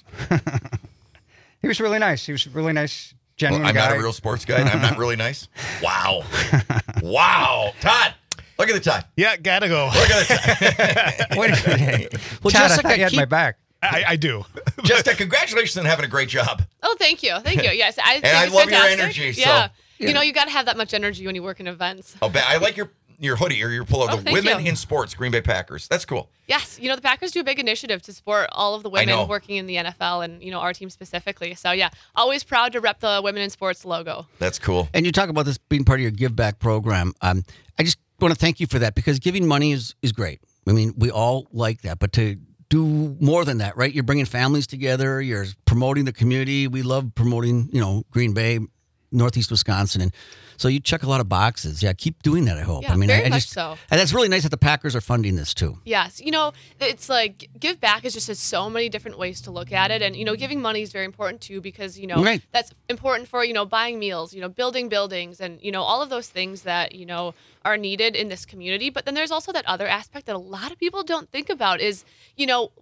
[SPEAKER 7] He was really nice. He was a really nice,
[SPEAKER 4] Well,
[SPEAKER 7] genuine
[SPEAKER 4] I'm
[SPEAKER 7] guy.
[SPEAKER 4] not a real sports guy, and I'm not really nice. Wow. Wow. Todd, look at the time.
[SPEAKER 8] Yeah, gotta go.
[SPEAKER 4] Look at the time.
[SPEAKER 7] Wait a minute.
[SPEAKER 6] Well,
[SPEAKER 7] Todd, I
[SPEAKER 6] Jessica,
[SPEAKER 7] thought you had
[SPEAKER 6] keep-
[SPEAKER 7] my back.
[SPEAKER 8] I, I do.
[SPEAKER 4] Jessica, congratulations on having a great job.
[SPEAKER 5] Oh, thank you, thank you. Yes, I think
[SPEAKER 4] I
[SPEAKER 5] it's
[SPEAKER 4] love your
[SPEAKER 5] fantastic.
[SPEAKER 4] energy, so-
[SPEAKER 5] Yeah, you know, you got to have that much energy when you work in events.
[SPEAKER 4] Oh, ba- I like your your hoodie or your pullover.
[SPEAKER 5] Oh,
[SPEAKER 4] the
[SPEAKER 5] thank
[SPEAKER 4] Women
[SPEAKER 5] you.
[SPEAKER 4] in Sports, Green Bay Packers. That's cool.
[SPEAKER 5] Yes, you know, the Packers do a big initiative to support all of the
[SPEAKER 4] I know.
[SPEAKER 5] women working in the N F L and, you know, our team specifically. So, yeah, always proud to rep the Women in Sports logo.
[SPEAKER 4] That's cool.
[SPEAKER 6] And you talk about this being part of your give back program. Um, I just want to thank you for that because giving money is is great. I mean, we all like that, but to do more than that, right? You're bringing families together. You're promoting the community. We love promoting, you know, Green Bay, Northeast Wisconsin, and so you check a lot of boxes. Yeah, keep doing that. I hope.
[SPEAKER 5] Yeah,
[SPEAKER 6] I mean,
[SPEAKER 5] very
[SPEAKER 6] I, I
[SPEAKER 5] much
[SPEAKER 6] just,
[SPEAKER 5] so.
[SPEAKER 6] And that's really nice that the Packers are funding this too.
[SPEAKER 5] Yes, you know, it's like give back is just has so many different ways to look at it, and you know, giving money is very important too because you know
[SPEAKER 6] Right.
[SPEAKER 5] that's important for you know buying meals, you know, building buildings, and you know all of those things that you know are needed in this community. But then there's also that other aspect that a lot of people don't think about is you know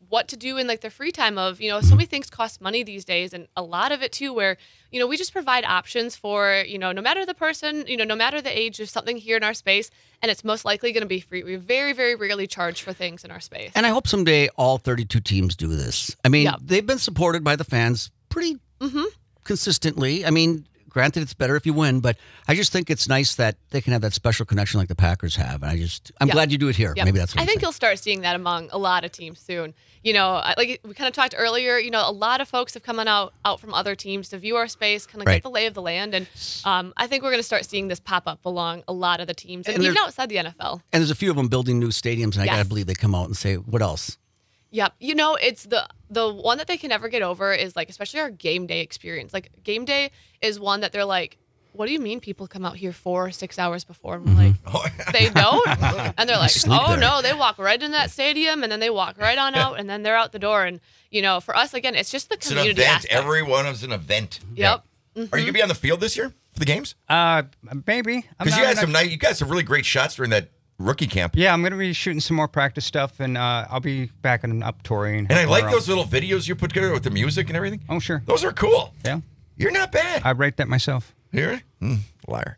[SPEAKER 5] what to do in like their free time of, you know, so many things cost money these days, and a lot of it too where, you know, we just provide options for, you know, no matter the person, you know, no matter the age, there's something here in our space and it's most likely going to be free. We very, very rarely charge for things in our space.
[SPEAKER 6] And I hope someday all thirty-two teams do this. I mean,
[SPEAKER 5] Yep.
[SPEAKER 6] they've been supported by the fans pretty consistently. I mean, granted, it's better if you win, but I just think it's nice that they can have that special connection like the Packers have. And I just, I'm
[SPEAKER 5] Yeah.
[SPEAKER 6] glad you do it here.
[SPEAKER 5] Yeah.
[SPEAKER 6] Maybe that's what
[SPEAKER 5] I
[SPEAKER 6] I'm
[SPEAKER 5] think
[SPEAKER 6] saying.
[SPEAKER 5] you'll start seeing that among a lot of teams soon. You know, I- like we kind of talked earlier, you know, a lot of folks have come on out out from other teams to view our space, kind of
[SPEAKER 6] Right.
[SPEAKER 5] get the lay of the land. And um, I think we're going to start seeing this pop up along a lot of the teams, and,
[SPEAKER 6] And
[SPEAKER 5] even
[SPEAKER 6] there's-
[SPEAKER 5] outside the N F L.
[SPEAKER 6] And there's a few of them building new stadiums, and I got to
[SPEAKER 5] Yes.
[SPEAKER 6] believe they come out and say, what else?
[SPEAKER 5] Yep. You know, it's the the one that they can never get over is like, especially our game day experience. Like game day is one that they're like, what do you mean people come out here four or six hours before? And we're like, they don't? And they're like,
[SPEAKER 6] Sleep
[SPEAKER 5] oh
[SPEAKER 6] there.
[SPEAKER 5] no, they walk right in that stadium and then they walk right on out and then they're out the door. And, you know, for us, again, it's just the
[SPEAKER 4] It's an
[SPEAKER 5] community
[SPEAKER 4] event.
[SPEAKER 5] aspect.
[SPEAKER 4] Every one is an event.
[SPEAKER 5] Yep.
[SPEAKER 4] Are you gonna be on the field this year for the games?
[SPEAKER 7] Uh, maybe. I'm
[SPEAKER 4] Because
[SPEAKER 7] not-
[SPEAKER 4] you had
[SPEAKER 7] I'm
[SPEAKER 4] some
[SPEAKER 7] not-
[SPEAKER 4] nice, you got some really great shots during that rookie camp.
[SPEAKER 7] Yeah, I'm going to be shooting some more practice stuff, and uh, I'll be back and up touring.
[SPEAKER 4] And I like
[SPEAKER 7] around.
[SPEAKER 4] those little videos you put together with the music and everything.
[SPEAKER 7] Oh, sure.
[SPEAKER 4] Those are cool.
[SPEAKER 7] Yeah.
[SPEAKER 4] You're not bad.
[SPEAKER 7] I write that myself.
[SPEAKER 4] You're mm, liar.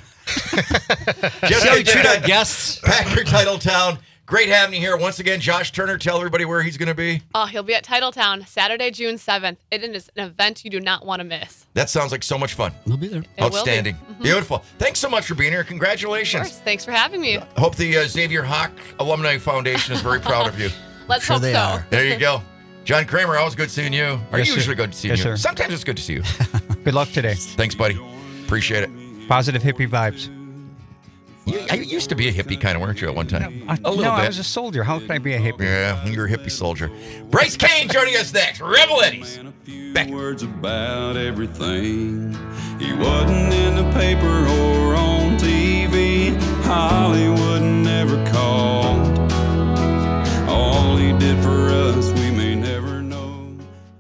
[SPEAKER 6] See how you treat our guests?
[SPEAKER 4] Packer Titletown. Great having you here once again. Josh Turner, tell everybody where he's going to be.
[SPEAKER 5] Oh, he'll be at Titletown Saturday, June seventh. It is an event you do not want to miss.
[SPEAKER 4] That sounds like so much fun.
[SPEAKER 6] We'll be there.
[SPEAKER 5] It will be.
[SPEAKER 4] Outstanding.
[SPEAKER 5] Mhm.
[SPEAKER 4] Beautiful. Thanks so much for being here.
[SPEAKER 5] Of
[SPEAKER 4] Congratulations.
[SPEAKER 5] course. Thanks for having me.
[SPEAKER 4] Hope the uh, Xavier Hawk Alumni Foundation is very proud of you.
[SPEAKER 5] Let's
[SPEAKER 6] Sure
[SPEAKER 5] hope
[SPEAKER 6] they
[SPEAKER 5] so.
[SPEAKER 6] are.
[SPEAKER 4] There you go. John Kramer, always good seeing you. Are
[SPEAKER 7] Yes,
[SPEAKER 4] you
[SPEAKER 7] sir.
[SPEAKER 4] usually good to see
[SPEAKER 7] Yes,
[SPEAKER 4] you?
[SPEAKER 7] sir.
[SPEAKER 4] Sometimes it's good to see you.
[SPEAKER 7] Good luck today.
[SPEAKER 4] Thanks, buddy. Appreciate it.
[SPEAKER 7] Positive hippie vibes.
[SPEAKER 4] You, you used to be a hippie kind of, weren't you, at one time?
[SPEAKER 7] I,
[SPEAKER 4] a little
[SPEAKER 7] no,
[SPEAKER 4] bit.
[SPEAKER 7] I was a soldier. How could I be a hippie?
[SPEAKER 4] Yeah, you're a hippie soldier. Bryce Kane joining us next. Rebel Eddies. Back.
[SPEAKER 9] Words about everything. He wasn't in the paper or on T V. Hollywood never called. All he did for us, we may never know.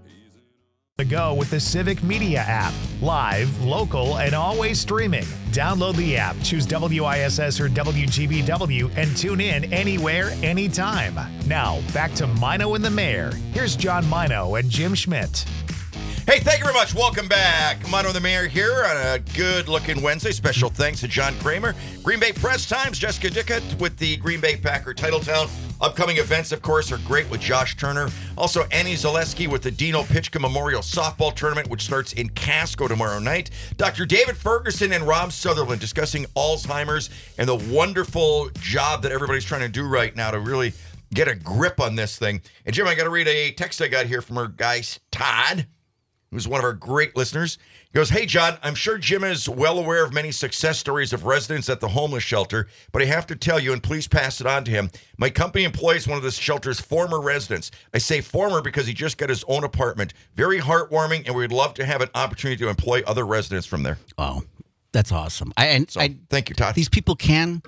[SPEAKER 8] To go with the Civic Media app. Live, local, and always streaming. Download the app, choose W I S S or W G B W, and tune in anywhere, anytime. Now, back to Mino and the Mayor. Here's John Mino and Jim Schmidt.
[SPEAKER 4] Hey, thank you very much. Welcome back. Mono the Mayor here on a good-looking Wednesday. Special thanks to John Kramer. Green Bay Press Times, Jessica Dickett with the Green Bay Packer Titletown. Upcoming events, of course, are great with Josh Turner. Also, Annie Zaleski with the Dino Pitchka Memorial Softball Tournament, which starts in Casco tomorrow night. Doctor David Ferguson and Rob Sutherland discussing Alzheimer's and the wonderful job that everybody's trying to do right now to really get a grip on this thing. And Jim, I got to read a text I got here from our guy, Todd, who's one of our great listeners. He goes, hey, John, I'm sure Jim is well aware of many success stories of residents at the homeless shelter, but I have to tell you, and please pass it on to him, my company employs one of this shelter's former residents. I say former because he just got his own apartment. Very heartwarming, and we'd love to have an opportunity to employ other residents from there.
[SPEAKER 6] Wow, that's awesome. I, and
[SPEAKER 4] So,
[SPEAKER 6] I,
[SPEAKER 4] thank you, Todd.
[SPEAKER 6] these people can,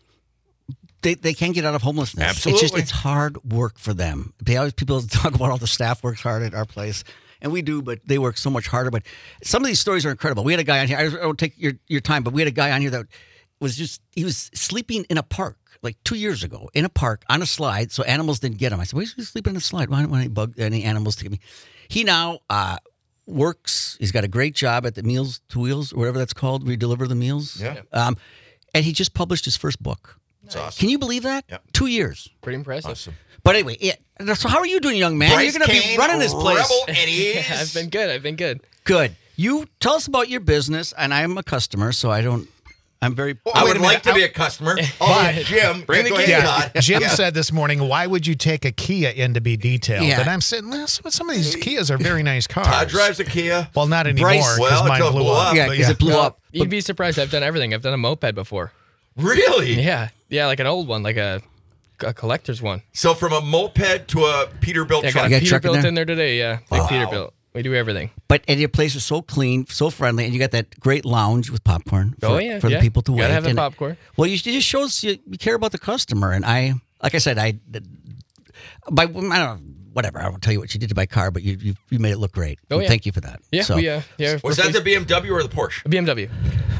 [SPEAKER 6] they, they can get out of homelessness. It's
[SPEAKER 4] Absolutely.
[SPEAKER 6] just, it's hard work for them. They always, people talk about all the staff works hard at our place. And we do, but they work so much harder. But some of these stories are incredible. We had a guy on here. I don't take your, your time, but we had a guy on here that was just, he was sleeping in a park like two years ago in a park on a slide so animals didn't get him. I said, why is he sleeping in a slide? Why don't any bug, any animals to get me? He now uh, works. He's got a great job at the Meals to Wheels or whatever that's called. We deliver the meals.
[SPEAKER 4] Yeah.
[SPEAKER 6] Um, and he just published his first book.
[SPEAKER 4] That's awesome.
[SPEAKER 6] Can you believe that?
[SPEAKER 4] Yep.
[SPEAKER 6] Two years.
[SPEAKER 10] Pretty impressive.
[SPEAKER 4] Awesome.
[SPEAKER 6] But anyway, yeah. So how are you doing, young man?
[SPEAKER 4] Bryce
[SPEAKER 6] You're going to be
[SPEAKER 4] Kane,
[SPEAKER 6] running this place.
[SPEAKER 4] Rebel Eddies.
[SPEAKER 10] Yeah, I've been good. I've been good.
[SPEAKER 6] Good. You tell us about your business, and I'm a customer, so I don't. I'm very.
[SPEAKER 4] Well, I
[SPEAKER 8] wait
[SPEAKER 4] would
[SPEAKER 8] a minute.
[SPEAKER 4] like to be a customer. Oh, Jim.
[SPEAKER 10] Bring
[SPEAKER 4] yeah,
[SPEAKER 10] the
[SPEAKER 4] go
[SPEAKER 10] Kia.
[SPEAKER 4] ahead, Todd.
[SPEAKER 8] Jim
[SPEAKER 4] Yeah.
[SPEAKER 8] said this morning, why would you take a Kia in to be detailed?
[SPEAKER 6] Yeah.
[SPEAKER 8] And I'm saying, well, some some of these Kias are very nice cars.
[SPEAKER 4] Todd drives a Kia.
[SPEAKER 8] Well, not anymore
[SPEAKER 6] Bryce-
[SPEAKER 8] because
[SPEAKER 4] Well,
[SPEAKER 8] mine
[SPEAKER 4] until it
[SPEAKER 8] blew
[SPEAKER 4] blew
[SPEAKER 8] up.
[SPEAKER 4] up.
[SPEAKER 6] yeah,
[SPEAKER 8] but
[SPEAKER 6] because it blew
[SPEAKER 10] Well,
[SPEAKER 6] up.
[SPEAKER 10] You'd be surprised. I've done everything. I've done a moped before.
[SPEAKER 4] Really?
[SPEAKER 10] Yeah. Yeah, like an old one, like a, a collector's one.
[SPEAKER 4] So from a moped to a Peterbilt
[SPEAKER 10] Yeah, I
[SPEAKER 4] truck.
[SPEAKER 10] got
[SPEAKER 6] You
[SPEAKER 10] a
[SPEAKER 6] got a truck in
[SPEAKER 10] Peterbilt
[SPEAKER 6] there?
[SPEAKER 10] in there today. Yeah. Big Peterbilt. We do everything.
[SPEAKER 6] But and your place is so clean, so friendly, and you got that great lounge with popcorn for,
[SPEAKER 10] Oh, yeah,
[SPEAKER 6] for
[SPEAKER 10] yeah.
[SPEAKER 6] the people to
[SPEAKER 10] Gotta
[SPEAKER 6] wait.
[SPEAKER 10] have the
[SPEAKER 6] And-
[SPEAKER 10] popcorn.
[SPEAKER 6] Well, you, it just shows you, you care about the customer, and I, like I said, I, by I don't know, whatever. I won't tell you what you did to my car, but you you, you made it look great.
[SPEAKER 10] Oh,
[SPEAKER 6] And
[SPEAKER 10] yeah.
[SPEAKER 6] Thank you for that.
[SPEAKER 10] Yeah.
[SPEAKER 6] So,
[SPEAKER 10] We, uh, yeah.
[SPEAKER 4] Was
[SPEAKER 10] we're
[SPEAKER 4] that the
[SPEAKER 10] pleased-
[SPEAKER 4] B M W or the Porsche?
[SPEAKER 10] B M W?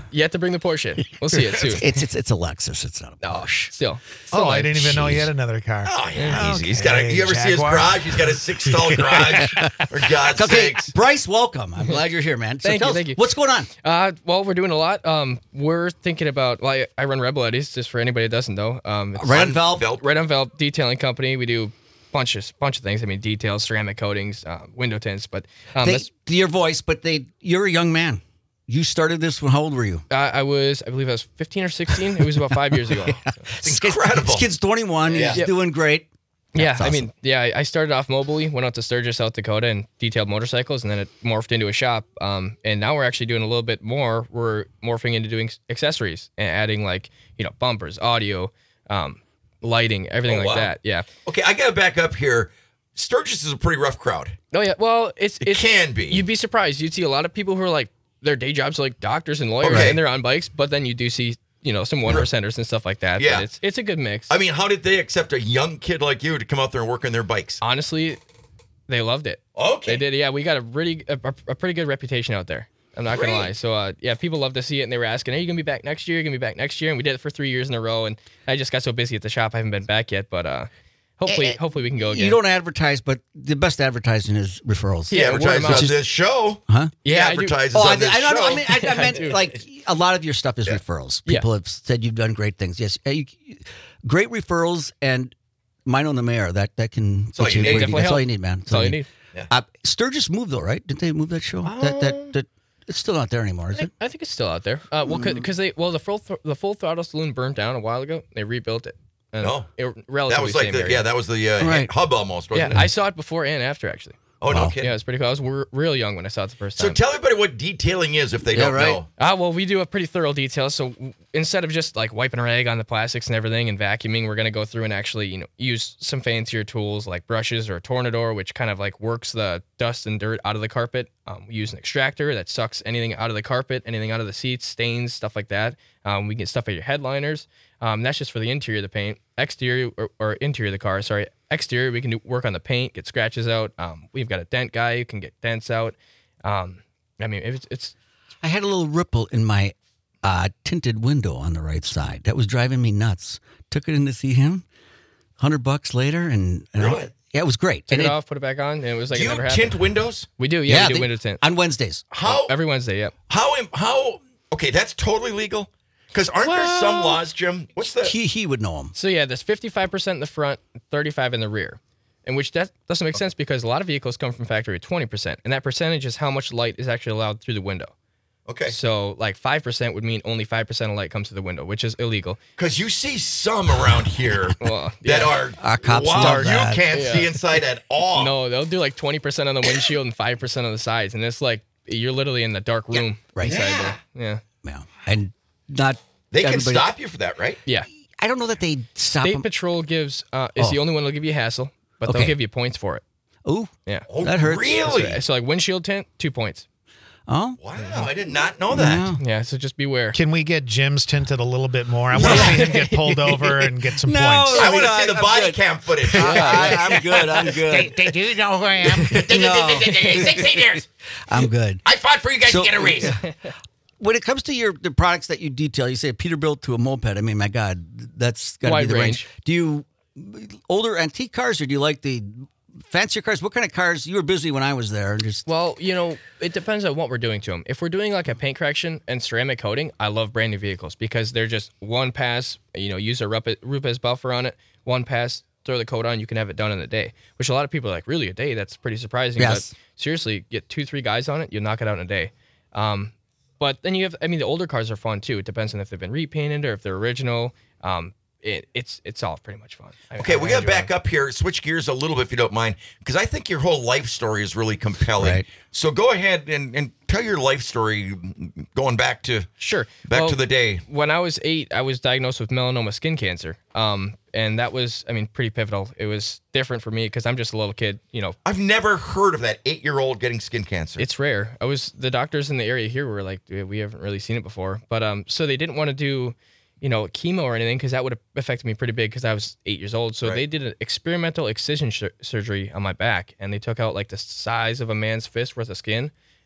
[SPEAKER 10] You have to bring the Porsche in. We'll see it soon.
[SPEAKER 6] It's it's it's a Lexus. It's not a Porsche.
[SPEAKER 10] Still.
[SPEAKER 11] Oh, I didn't even know he had another car.
[SPEAKER 4] Oh, yeah. He's, he's got a,
[SPEAKER 11] Okay,
[SPEAKER 4] you ever see his
[SPEAKER 11] Jaguar.
[SPEAKER 4] garage? He's got a six-stall garage. For God's
[SPEAKER 6] Okay,
[SPEAKER 4] sakes.
[SPEAKER 6] Bryce, welcome. I'm glad you're here, man. So
[SPEAKER 10] Thank
[SPEAKER 6] tell
[SPEAKER 10] you,
[SPEAKER 6] us,
[SPEAKER 10] thank you.
[SPEAKER 6] What's going on?
[SPEAKER 10] Uh, well, we're doing a lot. Um, we're thinking about. Well, I, I run Rebel Eddies, just for anybody that doesn't know. Um, it's
[SPEAKER 6] Red on Valve.
[SPEAKER 10] Red on Valve detailing company. We do bunch of bunch of things. I mean, details, ceramic coatings, uh, window tints. But um,
[SPEAKER 6] They,
[SPEAKER 10] that's,
[SPEAKER 6] your voice, but they you're a young man. You started this when how old were you?
[SPEAKER 10] uh, I was, I believe, I was fifteen or sixteen. It was about five years ago.
[SPEAKER 4] It's incredible.
[SPEAKER 6] This kid's twenty-one.
[SPEAKER 4] Yeah.
[SPEAKER 6] He's
[SPEAKER 10] Yep.
[SPEAKER 6] doing great.
[SPEAKER 10] Yeah,
[SPEAKER 6] That's
[SPEAKER 10] I
[SPEAKER 6] awesome.
[SPEAKER 10] mean, yeah, I I started off mobily, went out to Sturgis, South Dakota, and detailed motorcycles, and then it morphed into a shop. Um, and now we're actually doing a little bit more. We're morphing into doing s- accessories and adding like you know bumpers, audio, um, lighting, everything
[SPEAKER 4] Oh,
[SPEAKER 10] like
[SPEAKER 4] wow.
[SPEAKER 10] that. Yeah.
[SPEAKER 4] Okay, I got to back up here. Sturgis is a pretty rough crowd.
[SPEAKER 10] Oh yeah. Well, it's
[SPEAKER 4] It
[SPEAKER 10] it's,
[SPEAKER 4] can be.
[SPEAKER 10] You'd be surprised. You'd see a lot of people who are like their day jobs are like doctors and lawyers,
[SPEAKER 4] Okay.
[SPEAKER 10] and they're on bikes. But then you do see you know some one percenters and stuff like that.
[SPEAKER 4] Yeah.
[SPEAKER 10] But it's it's a good mix.
[SPEAKER 4] I mean, how did they accept a young kid like you to come out there and work on their bikes?
[SPEAKER 10] Honestly, they loved it.
[SPEAKER 4] Okay.
[SPEAKER 10] They did, yeah. We got a really a, a pretty good reputation out there. I'm not gonna
[SPEAKER 4] Great.
[SPEAKER 10] lie. So uh, yeah, people love to see it, and they were asking, "Are you gonna be back next year? Are you gonna be back next year?" And we did it for three years in a row. And I just got so busy at the shop, I haven't been back yet. But uh, hopefully, hopefully we can go again.
[SPEAKER 6] You don't advertise, but the best advertising is referrals.
[SPEAKER 4] He
[SPEAKER 10] Yeah,
[SPEAKER 4] advertises
[SPEAKER 10] word of
[SPEAKER 4] on
[SPEAKER 10] mouth.
[SPEAKER 4] this show.
[SPEAKER 6] Huh?
[SPEAKER 4] He
[SPEAKER 10] Yeah, I do.
[SPEAKER 4] advertises
[SPEAKER 6] Oh,
[SPEAKER 4] on
[SPEAKER 6] I,
[SPEAKER 4] this
[SPEAKER 6] I, don't know.
[SPEAKER 4] show.
[SPEAKER 6] I mean, I, I
[SPEAKER 10] I
[SPEAKER 6] meant
[SPEAKER 10] do.
[SPEAKER 6] like a lot of your stuff is referrals.
[SPEAKER 10] Yeah.
[SPEAKER 6] People have said you've done great things. Yes, Uh, you, great referrals and mine on the mayor. That that can
[SPEAKER 4] all
[SPEAKER 6] put
[SPEAKER 4] you need.
[SPEAKER 6] where
[SPEAKER 10] Definitely
[SPEAKER 6] That's all
[SPEAKER 10] help.
[SPEAKER 6] you need, man.
[SPEAKER 10] That's all you need.
[SPEAKER 6] Uh, Sturgis moved though, right? Didn't they move that show? that that that it's still not there anymore, is
[SPEAKER 10] I
[SPEAKER 6] it?
[SPEAKER 10] think, I think it's still out there. Uh, well, because they well the full th- the full throttle saloon burnt down a while ago. They rebuilt it. And
[SPEAKER 4] No.
[SPEAKER 10] it,
[SPEAKER 4] That
[SPEAKER 10] relatively
[SPEAKER 4] was like
[SPEAKER 10] same
[SPEAKER 4] the
[SPEAKER 10] area.
[SPEAKER 4] yeah, that was the uh,
[SPEAKER 6] Right.
[SPEAKER 4] hub almost, wasn't
[SPEAKER 10] yeah.
[SPEAKER 4] it?
[SPEAKER 10] I saw it before and after actually.
[SPEAKER 4] oh no
[SPEAKER 6] Wow.
[SPEAKER 4] kidding.
[SPEAKER 10] Yeah, it was pretty cool. I was re- real young when I saw it the first
[SPEAKER 4] So
[SPEAKER 10] time.
[SPEAKER 4] tell everybody what detailing is if they
[SPEAKER 6] Yeah,
[SPEAKER 4] don't
[SPEAKER 6] right.
[SPEAKER 4] know.
[SPEAKER 10] Ah, well, we do a pretty thorough detail. So w- instead of just like wiping a rag on the plastics and everything and vacuuming, we're gonna go through and actually, you know, use some fancier tools like brushes or a tornador, which kind of like works the dust and dirt out of the carpet. Um, we use an extractor that sucks anything out of the carpet, anything out of the seats, stains, stuff like that. Um, we get stuff at your headliners. Um, that's just for the interior of the paint. Exterior or, or interior of the car, sorry. Exterior, we can do work on the paint, get scratches out. Um, we've got a dent guy who can get dents out. Um, I mean, it's, it's
[SPEAKER 6] I had a little ripple in my uh, tinted window on the right side. That was driving me nuts. Took it in to see him. Hundred bucks later, and, and I-
[SPEAKER 4] Really?
[SPEAKER 6] yeah, it was great.
[SPEAKER 10] took
[SPEAKER 6] And
[SPEAKER 10] it
[SPEAKER 6] it-
[SPEAKER 10] off, put it back on, and it was like
[SPEAKER 4] Do
[SPEAKER 10] it
[SPEAKER 4] you
[SPEAKER 10] never happened.
[SPEAKER 4] tint windows?
[SPEAKER 10] We do, yeah, we do
[SPEAKER 6] they-
[SPEAKER 10] window tint
[SPEAKER 6] on Wednesdays.
[SPEAKER 4] How
[SPEAKER 10] every Wednesday. Yep.
[SPEAKER 4] how im- how okay, that's totally legal? Because aren't there some laws, Jim? What's the
[SPEAKER 6] He he would know him.
[SPEAKER 10] So yeah, there's fifty-five percent in the front, thirty-five in the rear, and which that doesn't make sense because a lot of vehicles come from factory at twenty percent, and that percentage is how much light is actually allowed through the window.
[SPEAKER 4] Okay.
[SPEAKER 10] So like five percent would mean only five percent of light comes through the window, which is illegal.
[SPEAKER 4] Because you see some around here
[SPEAKER 10] Well,
[SPEAKER 4] that
[SPEAKER 10] yeah.
[SPEAKER 4] are
[SPEAKER 6] Our cops
[SPEAKER 4] wow,
[SPEAKER 6] love
[SPEAKER 4] you
[SPEAKER 6] that.
[SPEAKER 4] can't
[SPEAKER 10] Yeah.
[SPEAKER 4] see inside at all.
[SPEAKER 10] No, they'll do like twenty percent on the windshield and five percent on the sides, and it's like you're literally in the dark room
[SPEAKER 6] right.
[SPEAKER 10] inside
[SPEAKER 4] Yeah.
[SPEAKER 10] there. Yeah.
[SPEAKER 6] Yeah, and not
[SPEAKER 4] They can
[SPEAKER 6] everybody-
[SPEAKER 4] stop you for that, right?
[SPEAKER 10] Yeah.
[SPEAKER 6] I don't know that they stop
[SPEAKER 10] State
[SPEAKER 6] him.
[SPEAKER 10] Patrol gives uh, is
[SPEAKER 6] Oh.
[SPEAKER 10] the only one that'll give you a hassle, but
[SPEAKER 6] Okay.
[SPEAKER 10] they'll give you points for it.
[SPEAKER 6] Oh,
[SPEAKER 10] Yeah.
[SPEAKER 4] Oh,
[SPEAKER 6] That hurts.
[SPEAKER 4] Really?
[SPEAKER 10] So, so like windshield tint, two points.
[SPEAKER 6] oh,
[SPEAKER 4] Wow, I did not know that.
[SPEAKER 6] Yeah.
[SPEAKER 10] Yeah, so just beware.
[SPEAKER 11] Can we get Jim's tinted a little bit more? I want to see him get pulled over and get some
[SPEAKER 6] No.
[SPEAKER 11] points.
[SPEAKER 4] I want to
[SPEAKER 6] I-
[SPEAKER 4] see the
[SPEAKER 6] I'm
[SPEAKER 4] body
[SPEAKER 6] good.
[SPEAKER 4] cam footage.
[SPEAKER 6] I, I'm good. I'm good.
[SPEAKER 12] They do know who I am.
[SPEAKER 6] No.
[SPEAKER 12] sixteen years.
[SPEAKER 6] I'm good.
[SPEAKER 12] I fought for you guys
[SPEAKER 6] So-
[SPEAKER 12] to get a raise.
[SPEAKER 6] When it comes to your the products that you detail, you say Peterbilt to a moped. I mean, my God, that's got to be
[SPEAKER 10] Wide
[SPEAKER 6] the range.
[SPEAKER 10] range.
[SPEAKER 6] Do you older antique cars, or do you like the fancier cars? What kind of cars? You were busy when I was there. and Just
[SPEAKER 10] Well, you know, it depends on what we're doing to them. If we're doing like a paint correction and ceramic coating, I love brand new vehicles because they're just one pass, you know, use a Rupe- Rupes buffer on it, one pass, throw the coat on, you can have it done in a day, which a lot of people are like, really, a day? That's pretty surprising.
[SPEAKER 6] Yes.
[SPEAKER 10] But seriously, get two, three guys on it, you'll knock it out in a day. Um, but then you have, I mean, the older cars are fun too. It depends on if they've been repainted or if they're original. Um, it, it's it's all pretty much fun. I-
[SPEAKER 4] Okay,
[SPEAKER 10] I
[SPEAKER 4] we got to
[SPEAKER 10] enjoy
[SPEAKER 4] back
[SPEAKER 10] them.
[SPEAKER 4] up here, switch gears a little bit if you don't mind, because I think your whole life story is really compelling.
[SPEAKER 6] Right.
[SPEAKER 4] So go ahead and, and tell your life story going back to
[SPEAKER 10] Sure.
[SPEAKER 4] back
[SPEAKER 10] Well,
[SPEAKER 4] to the day.
[SPEAKER 10] When I was eight, I was diagnosed with melanoma skin cancer. Um, and that was, I mean, pretty pivotal. It was different for me because I'm just a little kid, you know.
[SPEAKER 4] I've never heard of that eight-year-old getting skin cancer.
[SPEAKER 10] It's rare. I was the doctors in the area here were like, "Yeah, we haven't really seen it before. But um, so they didn't want to do, you know, chemo or anything because that would have affected me pretty big because I was eight years old. So
[SPEAKER 4] Right.
[SPEAKER 10] they did an experimental excision sur- surgery on my back, and they took out like the size of a man's fist worth of skin,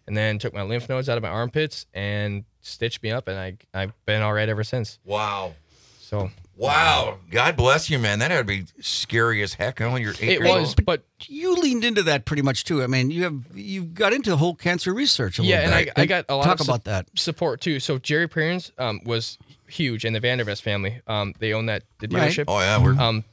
[SPEAKER 10] and then took my lymph nodes out of my armpits and stitched me up, and I I've been all right ever since.
[SPEAKER 4] Wow.
[SPEAKER 10] So.
[SPEAKER 4] Wow. God bless you, man. That had to be scary as heck. Only you're eight
[SPEAKER 10] It
[SPEAKER 4] years
[SPEAKER 10] was,
[SPEAKER 4] old.
[SPEAKER 10] but
[SPEAKER 6] You leaned into that pretty much too. I mean, you have you got into the whole cancer research a
[SPEAKER 10] yeah,
[SPEAKER 6] little
[SPEAKER 10] and
[SPEAKER 6] bit.
[SPEAKER 10] I, I got a lot
[SPEAKER 6] Talk
[SPEAKER 10] of
[SPEAKER 6] about
[SPEAKER 10] su-
[SPEAKER 6] that.
[SPEAKER 10] support too. So Jerry Perrins um, was huge, and the Vandervest family. Um, they own that the
[SPEAKER 6] Right.
[SPEAKER 10] dealership.
[SPEAKER 4] Oh, yeah, we're-
[SPEAKER 10] Um,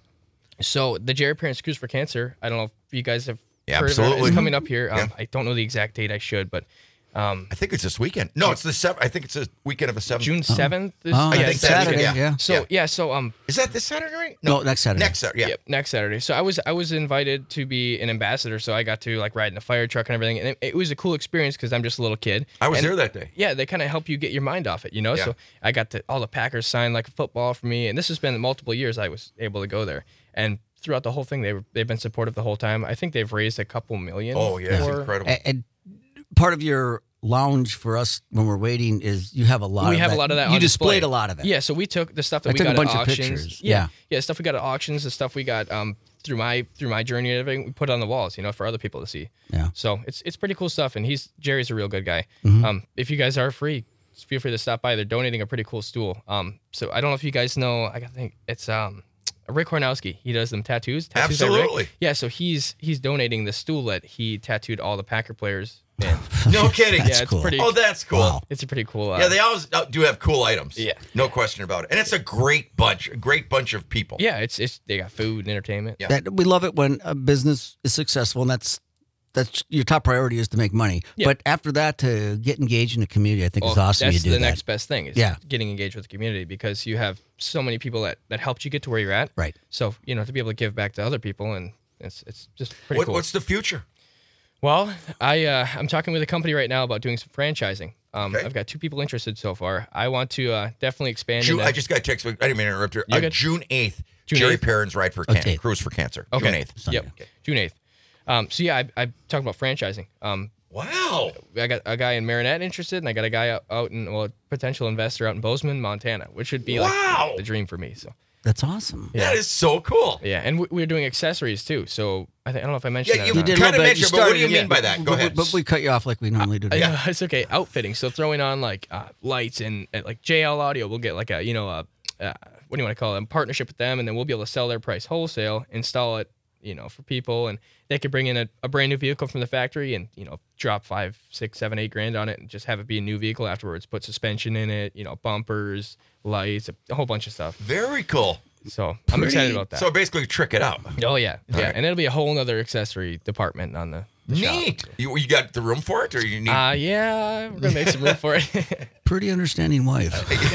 [SPEAKER 10] so the Jerry Perrins Screws for Cancer. I don't know if you guys have
[SPEAKER 4] Yeah,
[SPEAKER 10] heard of it.
[SPEAKER 4] absolutely.
[SPEAKER 10] It's coming up here. Um,
[SPEAKER 4] Yeah.
[SPEAKER 10] I don't know the exact date. I should, but um,
[SPEAKER 4] I think it's this weekend. No, it's the seventh. I think it's the weekend of the seventh.
[SPEAKER 10] June seventh. Is,
[SPEAKER 6] Oh,
[SPEAKER 4] I
[SPEAKER 10] yeah,
[SPEAKER 4] think
[SPEAKER 10] it's
[SPEAKER 4] Saturday,
[SPEAKER 6] Saturday,
[SPEAKER 4] yeah.
[SPEAKER 6] yeah.
[SPEAKER 10] So
[SPEAKER 4] Yeah.
[SPEAKER 10] yeah, so um,
[SPEAKER 4] Is that this Saturday, right?
[SPEAKER 6] No, next Saturday.
[SPEAKER 4] Next Saturday, yeah.
[SPEAKER 10] Yep, next Saturday. So I was I was invited to be an ambassador, so I got to like ride in a fire truck and everything, and it, it was a cool experience because I'm just a little kid.
[SPEAKER 4] I was
[SPEAKER 10] And,
[SPEAKER 4] there that day.
[SPEAKER 10] Yeah, they kind of help you get your mind off it, you know.
[SPEAKER 4] Yeah.
[SPEAKER 10] So I got to all the Packers signed like a football for me, and this has been multiple years I was able to go there, and throughout the whole thing, they were they've been supportive the whole time. I think they've raised a couple million.
[SPEAKER 4] Oh, yeah. It's
[SPEAKER 10] for-
[SPEAKER 4] incredible.
[SPEAKER 6] And, and part of your lounge for us when we're waiting is you have a lot
[SPEAKER 10] we
[SPEAKER 6] of
[SPEAKER 10] have
[SPEAKER 6] that.
[SPEAKER 10] a lot of that.
[SPEAKER 6] You
[SPEAKER 10] on
[SPEAKER 6] displayed
[SPEAKER 10] display.
[SPEAKER 6] a lot of it.
[SPEAKER 10] Yeah, so we took the stuff that
[SPEAKER 6] I
[SPEAKER 10] we
[SPEAKER 6] took a
[SPEAKER 10] got
[SPEAKER 6] bunch
[SPEAKER 10] at
[SPEAKER 6] of
[SPEAKER 10] auctions.
[SPEAKER 6] pictures.
[SPEAKER 10] Yeah,
[SPEAKER 6] Yeah.
[SPEAKER 10] yeah, stuff we got at auctions, the stuff we got um through my through my journey and everything. We put it on the walls, you know, for other people to see.
[SPEAKER 6] Yeah.
[SPEAKER 10] So it's it's pretty cool stuff, and he's Jerry's a real good guy.
[SPEAKER 6] Mhm.
[SPEAKER 10] Um, if you guys are free, just feel free to stop by. They're donating a pretty cool stool. Um, so I don't know if you guys know. I think it's um. Rick Hornowski, he does them tattoos. tattoos by Rick.
[SPEAKER 4] Absolutely.
[SPEAKER 10] Yeah, so he's he's donating the stool that he tattooed all the Packer players in.
[SPEAKER 4] No kidding.
[SPEAKER 10] yeah,
[SPEAKER 6] That's
[SPEAKER 10] it's
[SPEAKER 6] cool.
[SPEAKER 10] pretty.
[SPEAKER 4] Oh, that's cool.
[SPEAKER 6] Wow.
[SPEAKER 10] It's a pretty cool. Uh,
[SPEAKER 4] Yeah, they always uh, do have cool items.
[SPEAKER 10] Yeah.
[SPEAKER 4] No question about it. And it's a great bunch, a great bunch of people.
[SPEAKER 10] yeah, it's it's they got food and entertainment.
[SPEAKER 4] Yeah.
[SPEAKER 6] That, we love it when a business is successful, and that's that's your top priority is to make money.
[SPEAKER 10] Yeah.
[SPEAKER 6] But after that, to get engaged in the community, I think is
[SPEAKER 10] Well,
[SPEAKER 6] awesome.
[SPEAKER 10] That's
[SPEAKER 6] you do
[SPEAKER 10] the
[SPEAKER 6] that.
[SPEAKER 10] next best thing is
[SPEAKER 6] Yeah.
[SPEAKER 10] getting engaged with the community because you have so many people that, that helped you get to where you're at.
[SPEAKER 6] Right.
[SPEAKER 10] So, you know, to be able to give back to other people and it's it's just pretty
[SPEAKER 4] What,
[SPEAKER 10] cool.
[SPEAKER 4] What's the future?
[SPEAKER 10] Well, I uh, I'm talking with a company right now about doing some franchising. Um,
[SPEAKER 4] Okay.
[SPEAKER 10] I've got two people interested so far. I want to uh, definitely expand.
[SPEAKER 4] June,
[SPEAKER 10] into-
[SPEAKER 4] I just got a text. I didn't mean to interrupt you.
[SPEAKER 10] You're
[SPEAKER 4] Uh,
[SPEAKER 10] good.
[SPEAKER 4] June eighth,
[SPEAKER 10] June
[SPEAKER 4] Jerry
[SPEAKER 10] eighth?
[SPEAKER 4] Perrins Ride for
[SPEAKER 6] Okay.
[SPEAKER 4] Cancer, Cruise for Cancer.
[SPEAKER 10] okay.
[SPEAKER 4] June eighth.
[SPEAKER 6] Sunday.
[SPEAKER 10] Yep. June eighth. Um, so yeah, I, I'm talking about franchising. Um,
[SPEAKER 4] Wow.
[SPEAKER 10] I got a guy in Marinette interested, and I got a guy out, out in well, a potential investor out in Bozeman, Montana, which would be
[SPEAKER 4] Wow.
[SPEAKER 10] like the dream for me. So
[SPEAKER 6] That's awesome.
[SPEAKER 10] Yeah.
[SPEAKER 4] That is so cool.
[SPEAKER 10] yeah, and we, we're doing accessories too. So I, think I don't know if I mentioned
[SPEAKER 4] Yeah,
[SPEAKER 10] that.
[SPEAKER 4] you
[SPEAKER 10] or not.
[SPEAKER 6] did a
[SPEAKER 4] kind of
[SPEAKER 6] little bit.
[SPEAKER 4] mentioned,
[SPEAKER 6] You
[SPEAKER 4] but what do you
[SPEAKER 6] started-
[SPEAKER 4] mean by that? Go
[SPEAKER 6] But-
[SPEAKER 4] ahead.
[SPEAKER 6] But we cut you off like we normally do.
[SPEAKER 10] Uh, yeah, it's okay. Outfitting. So throwing on like uh, lights and, and like J L Audio, we'll get like a you know a uh, what do you want to call it? A partnership with them, and then we'll be able to sell their price wholesale, install it, you know, for people, and they could bring in a, a brand new vehicle from the factory and you know drop five, six, seven, eight grand on it, and just have it be a new vehicle afterwards. Put suspension in it, you know, bumpers, lights, a, a whole bunch of stuff.
[SPEAKER 4] Very cool.
[SPEAKER 10] So I'm excited about that.
[SPEAKER 4] So basically, trick it out.
[SPEAKER 10] oh yeah, yeah,
[SPEAKER 4] right.
[SPEAKER 10] and it'll be a whole nother accessory department on the, the shop.
[SPEAKER 4] Neat. You, you got the room for it, or you need?
[SPEAKER 10] Uh, yeah, we're gonna make some room for it.
[SPEAKER 6] Pretty understanding wife.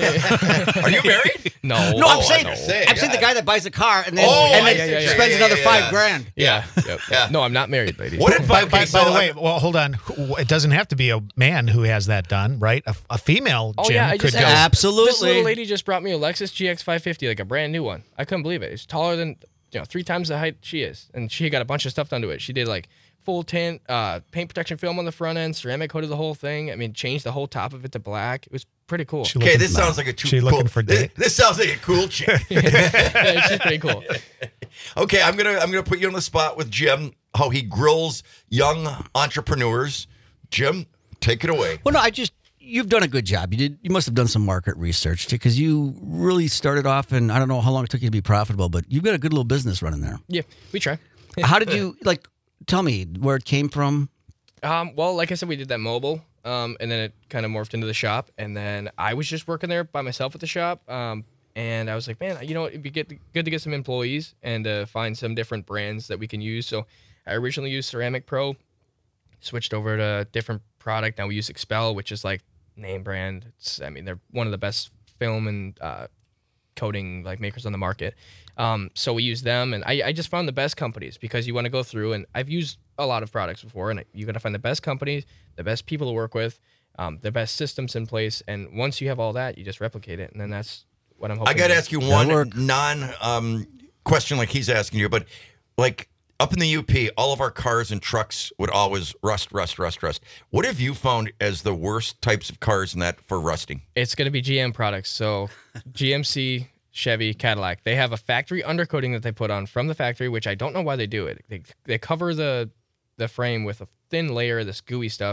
[SPEAKER 4] Are you married?
[SPEAKER 10] no,
[SPEAKER 6] No, I'm
[SPEAKER 4] Oh,
[SPEAKER 6] saying,
[SPEAKER 4] I know.
[SPEAKER 6] I'm saying the guy that buys a car and then,
[SPEAKER 4] Oh,
[SPEAKER 6] and then
[SPEAKER 4] yeah, yeah, yeah,
[SPEAKER 6] spends
[SPEAKER 4] yeah,
[SPEAKER 6] another
[SPEAKER 4] yeah,
[SPEAKER 6] five
[SPEAKER 4] yeah.
[SPEAKER 6] grand.
[SPEAKER 10] Yeah, yep.
[SPEAKER 4] Yeah.
[SPEAKER 10] No, I'm not married, ladies.
[SPEAKER 4] What advice?
[SPEAKER 11] By,
[SPEAKER 4] Okay,
[SPEAKER 11] by,
[SPEAKER 4] so
[SPEAKER 11] by the
[SPEAKER 4] I-
[SPEAKER 11] way, well, hold on. Who- It doesn't have to be a man who has that done, right? A, a female
[SPEAKER 10] Oh
[SPEAKER 11] Jim
[SPEAKER 10] yeah, I
[SPEAKER 11] could
[SPEAKER 10] just
[SPEAKER 11] go.
[SPEAKER 10] asked-
[SPEAKER 6] Absolutely.
[SPEAKER 10] This little lady just brought me a Lexus G X five fifty, like a brand new one. I couldn't believe it. It's taller than you know three times the height she is, and she got a bunch of stuff done to it. She did like full tint, uh, paint protection film on the front end, ceramic coated the whole thing. I mean, changed the whole top of it to black. It was pretty cool.
[SPEAKER 11] She
[SPEAKER 4] Okay,
[SPEAKER 11] looking-
[SPEAKER 4] this sounds like a too
[SPEAKER 11] She
[SPEAKER 4] cool.
[SPEAKER 11] looking for
[SPEAKER 4] this,
[SPEAKER 11] date?
[SPEAKER 4] this sounds like a cool chick.
[SPEAKER 10] Yeah, she's pretty cool.
[SPEAKER 4] Okay, I'm gonna I'm gonna put you on the spot with Jim. How he grills young entrepreneurs. Jim, take it away.
[SPEAKER 6] Well, no, I just you've done a good job. You did. You must have done some market research too, because you really started off, and I don't know how long it took you to be profitable, but you've got a good little business running there.
[SPEAKER 10] Yeah, we try.
[SPEAKER 6] How did you like? Tell me where it came from.
[SPEAKER 10] Um, well, like I said, we did that mobile, um, and then it kind of morphed into the shop, and then I was just working there by myself at the shop, um, and I was like, man, you know, it'd be good, good to get some employees and uh, find some different brands that we can use. So I originally used Ceramic Pro, switched over to a different product. Now we use Expel, which is like name brand. It's, I mean, they're one of the best film and uh, coating like makers on the market. Um, so we use them, and I, I just found the best companies because you want to go through, and I've used a lot of products before, and you got to find the best companies, the best people to work with, um, the best systems in place, and once you have all that, you just replicate it, and then that's what I'm hoping.
[SPEAKER 4] I got to
[SPEAKER 10] to-
[SPEAKER 4] ask you one non um, question like he's asking you, but like up in the U P, all of our cars and trucks would always rust, rust, rust, rust. What have you found as the worst types of cars in that for rusting?
[SPEAKER 10] It's going to be G M products, so G M C, Chevy, Cadillac. They have a factory undercoating that they put on from the factory, which I don't know why they do it. They they cover the the frame with a thin layer of this gooey stuff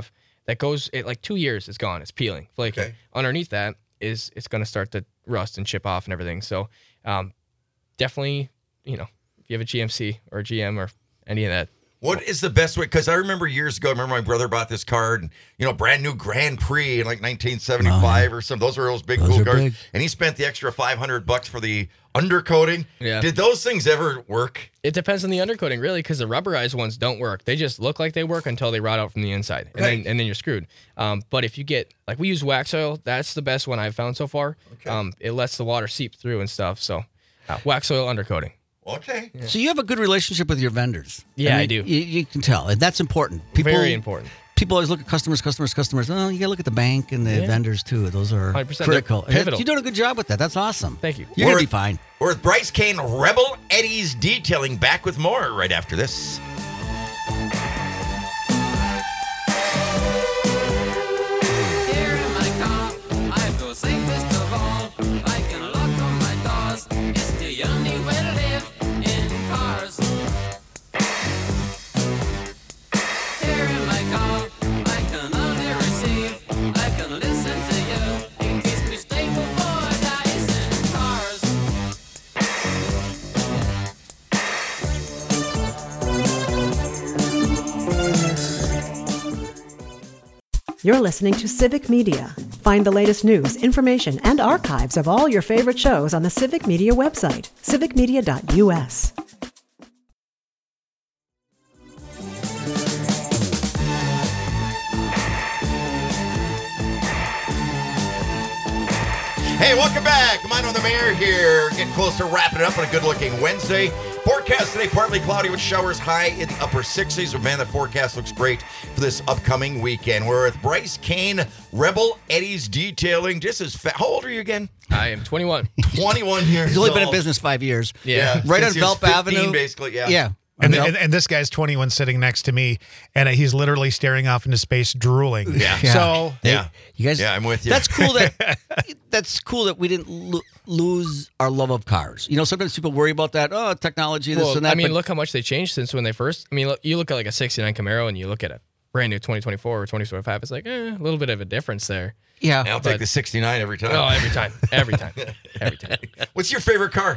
[SPEAKER 10] that goes it, like two years. It's gone. It's peeling, flaking.
[SPEAKER 4] Okay.
[SPEAKER 10] Underneath that is it's going to start to rust and chip off and everything. So um, definitely, you know, if you have a G M C or a G M or any of that.
[SPEAKER 4] What is the best way? Because I remember years ago, I remember my brother bought this car, and you know, brand new Grand Prix in like nineteen seventy-five or something. Those were those big
[SPEAKER 6] Those
[SPEAKER 4] cool
[SPEAKER 6] are
[SPEAKER 4] cars,
[SPEAKER 6] big.
[SPEAKER 4] and he spent the extra five hundred bucks for the undercoating.
[SPEAKER 10] Yeah.
[SPEAKER 4] Did those things ever work?
[SPEAKER 10] It depends on the undercoating, really, because the rubberized ones don't work. They just look like they work until they rot out from the inside, and
[SPEAKER 4] Right.
[SPEAKER 10] then and then you're screwed. Um, but if you get like we use wax oil, that's the best one I've found so far.
[SPEAKER 4] Okay.
[SPEAKER 10] Um, it lets the water seep through and stuff. So uh, wax oil undercoating.
[SPEAKER 4] Okay.
[SPEAKER 6] So you have a good relationship with your vendors.
[SPEAKER 10] Yeah, I
[SPEAKER 6] mean,
[SPEAKER 10] do.
[SPEAKER 6] You, you can tell, and that's important. People,
[SPEAKER 10] Very important.
[SPEAKER 6] People always look at customers, customers, customers. Oh, you got to look at the bank and the
[SPEAKER 10] Yeah.
[SPEAKER 6] vendors too. Those are
[SPEAKER 10] one hundred percent. They're
[SPEAKER 6] critical.
[SPEAKER 10] pivotal.
[SPEAKER 6] You're doing a good job with that. That's awesome.
[SPEAKER 10] Thank you.
[SPEAKER 6] You're
[SPEAKER 4] We're-
[SPEAKER 6] gonna be fine.
[SPEAKER 4] We're with Bryce Kane, Rebel Eddie's Detailing, back with more right after this.
[SPEAKER 3] Here in my car, I feel safest of all. I can lock on my doors. It's the only way to live in cars. Here in my car, I can only receive. I can listen to you. It keeps me stable for days in cars.
[SPEAKER 1] You're listening to Civic Media. Find the latest news, information, and archives of all your favorite shows on the Civic Media website, civic media dot u s.
[SPEAKER 4] Hey, welcome back. Mine on the Mayor here. Getting close to wrapping it up on a good-looking Wednesday. Forecast today, partly cloudy with showers high in the upper sixties. But man, the forecast looks great for this upcoming weekend. We're with Bryce Kane, Rebel Eddie's Detailing. Just as fa- How old are you again?
[SPEAKER 10] I am twenty-one.
[SPEAKER 4] twenty-one years
[SPEAKER 6] He's only
[SPEAKER 4] old.
[SPEAKER 6] been in business five years.
[SPEAKER 10] Yeah.
[SPEAKER 6] Right on
[SPEAKER 4] Since he was
[SPEAKER 6] Velp
[SPEAKER 4] fifteen,
[SPEAKER 6] Avenue.
[SPEAKER 4] basically, yeah.
[SPEAKER 6] Yeah.
[SPEAKER 11] And,
[SPEAKER 6] On
[SPEAKER 11] and,
[SPEAKER 6] Velp-
[SPEAKER 11] and this guy's twenty-one sitting next to me, and he's literally staring off into space, drooling.
[SPEAKER 4] Yeah.
[SPEAKER 6] Yeah.
[SPEAKER 11] So
[SPEAKER 4] Yeah.
[SPEAKER 6] You guys,
[SPEAKER 4] Yeah, I'm with you.
[SPEAKER 6] That's cool that that's cool that we didn't lo- lose our love of cars. You know, sometimes people worry about that. Oh, technology, this
[SPEAKER 10] Well,
[SPEAKER 6] and that.
[SPEAKER 10] I mean,
[SPEAKER 6] but
[SPEAKER 10] look how much they changed since when they first. I mean, look, you look at like a sixty-nine Camaro and you look at a brand new twenty twenty-four or twenty twenty-five. It's like eh, a little bit of a difference there.
[SPEAKER 6] yeah,
[SPEAKER 4] I'll take
[SPEAKER 10] but-
[SPEAKER 4] the sixty-nine every time.
[SPEAKER 10] Oh, every time, every time, every time.
[SPEAKER 4] What's your favorite car?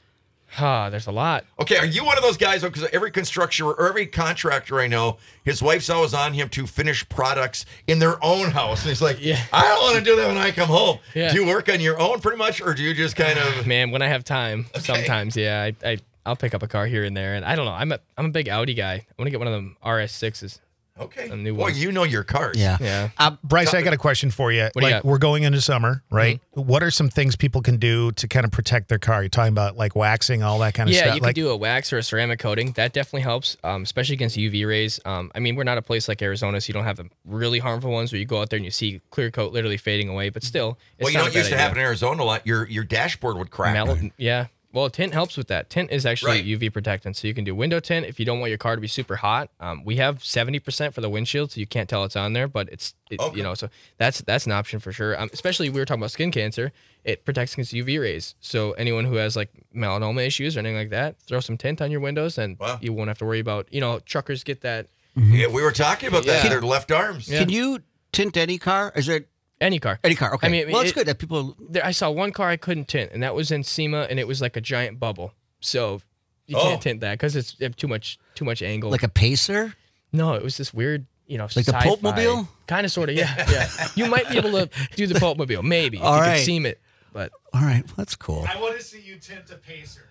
[SPEAKER 10] Ah, there's a lot.
[SPEAKER 4] Okay, are you one of those guys? Because every construction or every contractor I know, his wife's always on him to finish products in their own house. And he's like,
[SPEAKER 10] Yeah.
[SPEAKER 4] I don't want to do that when I come home.
[SPEAKER 10] Yeah.
[SPEAKER 4] Do you work on your own pretty much, or do you just kind of?
[SPEAKER 10] Man, when I have time, sometimes, yeah, I, I I'll pick up a car here and there, and I don't know. I'm a I'm a big Audi guy. I want to get one of them R S sixes.
[SPEAKER 4] Okay.
[SPEAKER 10] A new
[SPEAKER 4] Well,
[SPEAKER 10] one.
[SPEAKER 4] you know your cars.
[SPEAKER 6] yeah.
[SPEAKER 10] Yeah.
[SPEAKER 6] Uh,
[SPEAKER 11] Bryce, I got a question for you.
[SPEAKER 10] What do you
[SPEAKER 11] like,
[SPEAKER 10] got?
[SPEAKER 11] we're going into summer, right? What are some things people can do to kind of protect their car? You're talking about like waxing, all that kind of
[SPEAKER 10] Yeah,
[SPEAKER 11] stuff.
[SPEAKER 10] you
[SPEAKER 11] like,
[SPEAKER 10] can do a wax or a ceramic coating. That definitely helps, um, especially against U V rays. Um, I mean, we're not a place like Arizona, so you don't have the really harmful ones where you go out there and you see clear coat literally fading away. But still, it's
[SPEAKER 4] Well, you
[SPEAKER 10] not
[SPEAKER 4] know
[SPEAKER 10] a
[SPEAKER 4] what
[SPEAKER 10] bad
[SPEAKER 4] used to
[SPEAKER 10] idea.
[SPEAKER 4] happen in Arizona a lot? Your your dashboard would crack.
[SPEAKER 10] Mel- yeah. Well, tint helps with that. Tint is actually
[SPEAKER 4] Right.
[SPEAKER 10] U V protectant, so you can do window tint if you don't want your car to be super hot. Um, we have seventy percent for the windshield, so you can't tell it's on there, but it's it,
[SPEAKER 4] Okay.
[SPEAKER 10] you know, so that's that's an option for sure. Um, especially we were talking about skin cancer, it protects against U V rays. So anyone who has like melanoma issues or anything like that, throw some tint on your windows, and
[SPEAKER 4] Wow.
[SPEAKER 10] you won't have to worry about. You know, truckers get that.
[SPEAKER 4] Yeah, we were talking about that.
[SPEAKER 10] Yeah.
[SPEAKER 4] Their left arms.
[SPEAKER 10] Yeah.
[SPEAKER 6] Can you tint any car? Is it
[SPEAKER 10] Any car.
[SPEAKER 6] any car? Okay.
[SPEAKER 10] I mean,
[SPEAKER 6] well, it's
[SPEAKER 10] it-
[SPEAKER 6] good that people.
[SPEAKER 10] There, I saw one car I couldn't tint, and that was in SEMA, and it was like a giant bubble. So you
[SPEAKER 4] Oh.
[SPEAKER 10] can't tint that because it's it have too much too much angle.
[SPEAKER 6] Like a pacer?
[SPEAKER 10] No, it was this weird, you know,
[SPEAKER 6] Like the Pulpmobile?
[SPEAKER 10] Kind of, sort of, yeah, yeah. You might be able to do the Pulpmobile, maybe, if
[SPEAKER 6] All
[SPEAKER 10] you
[SPEAKER 6] right.
[SPEAKER 10] can seam it. But
[SPEAKER 6] All right, well, that's cool.
[SPEAKER 11] I want to see you tint a pacer.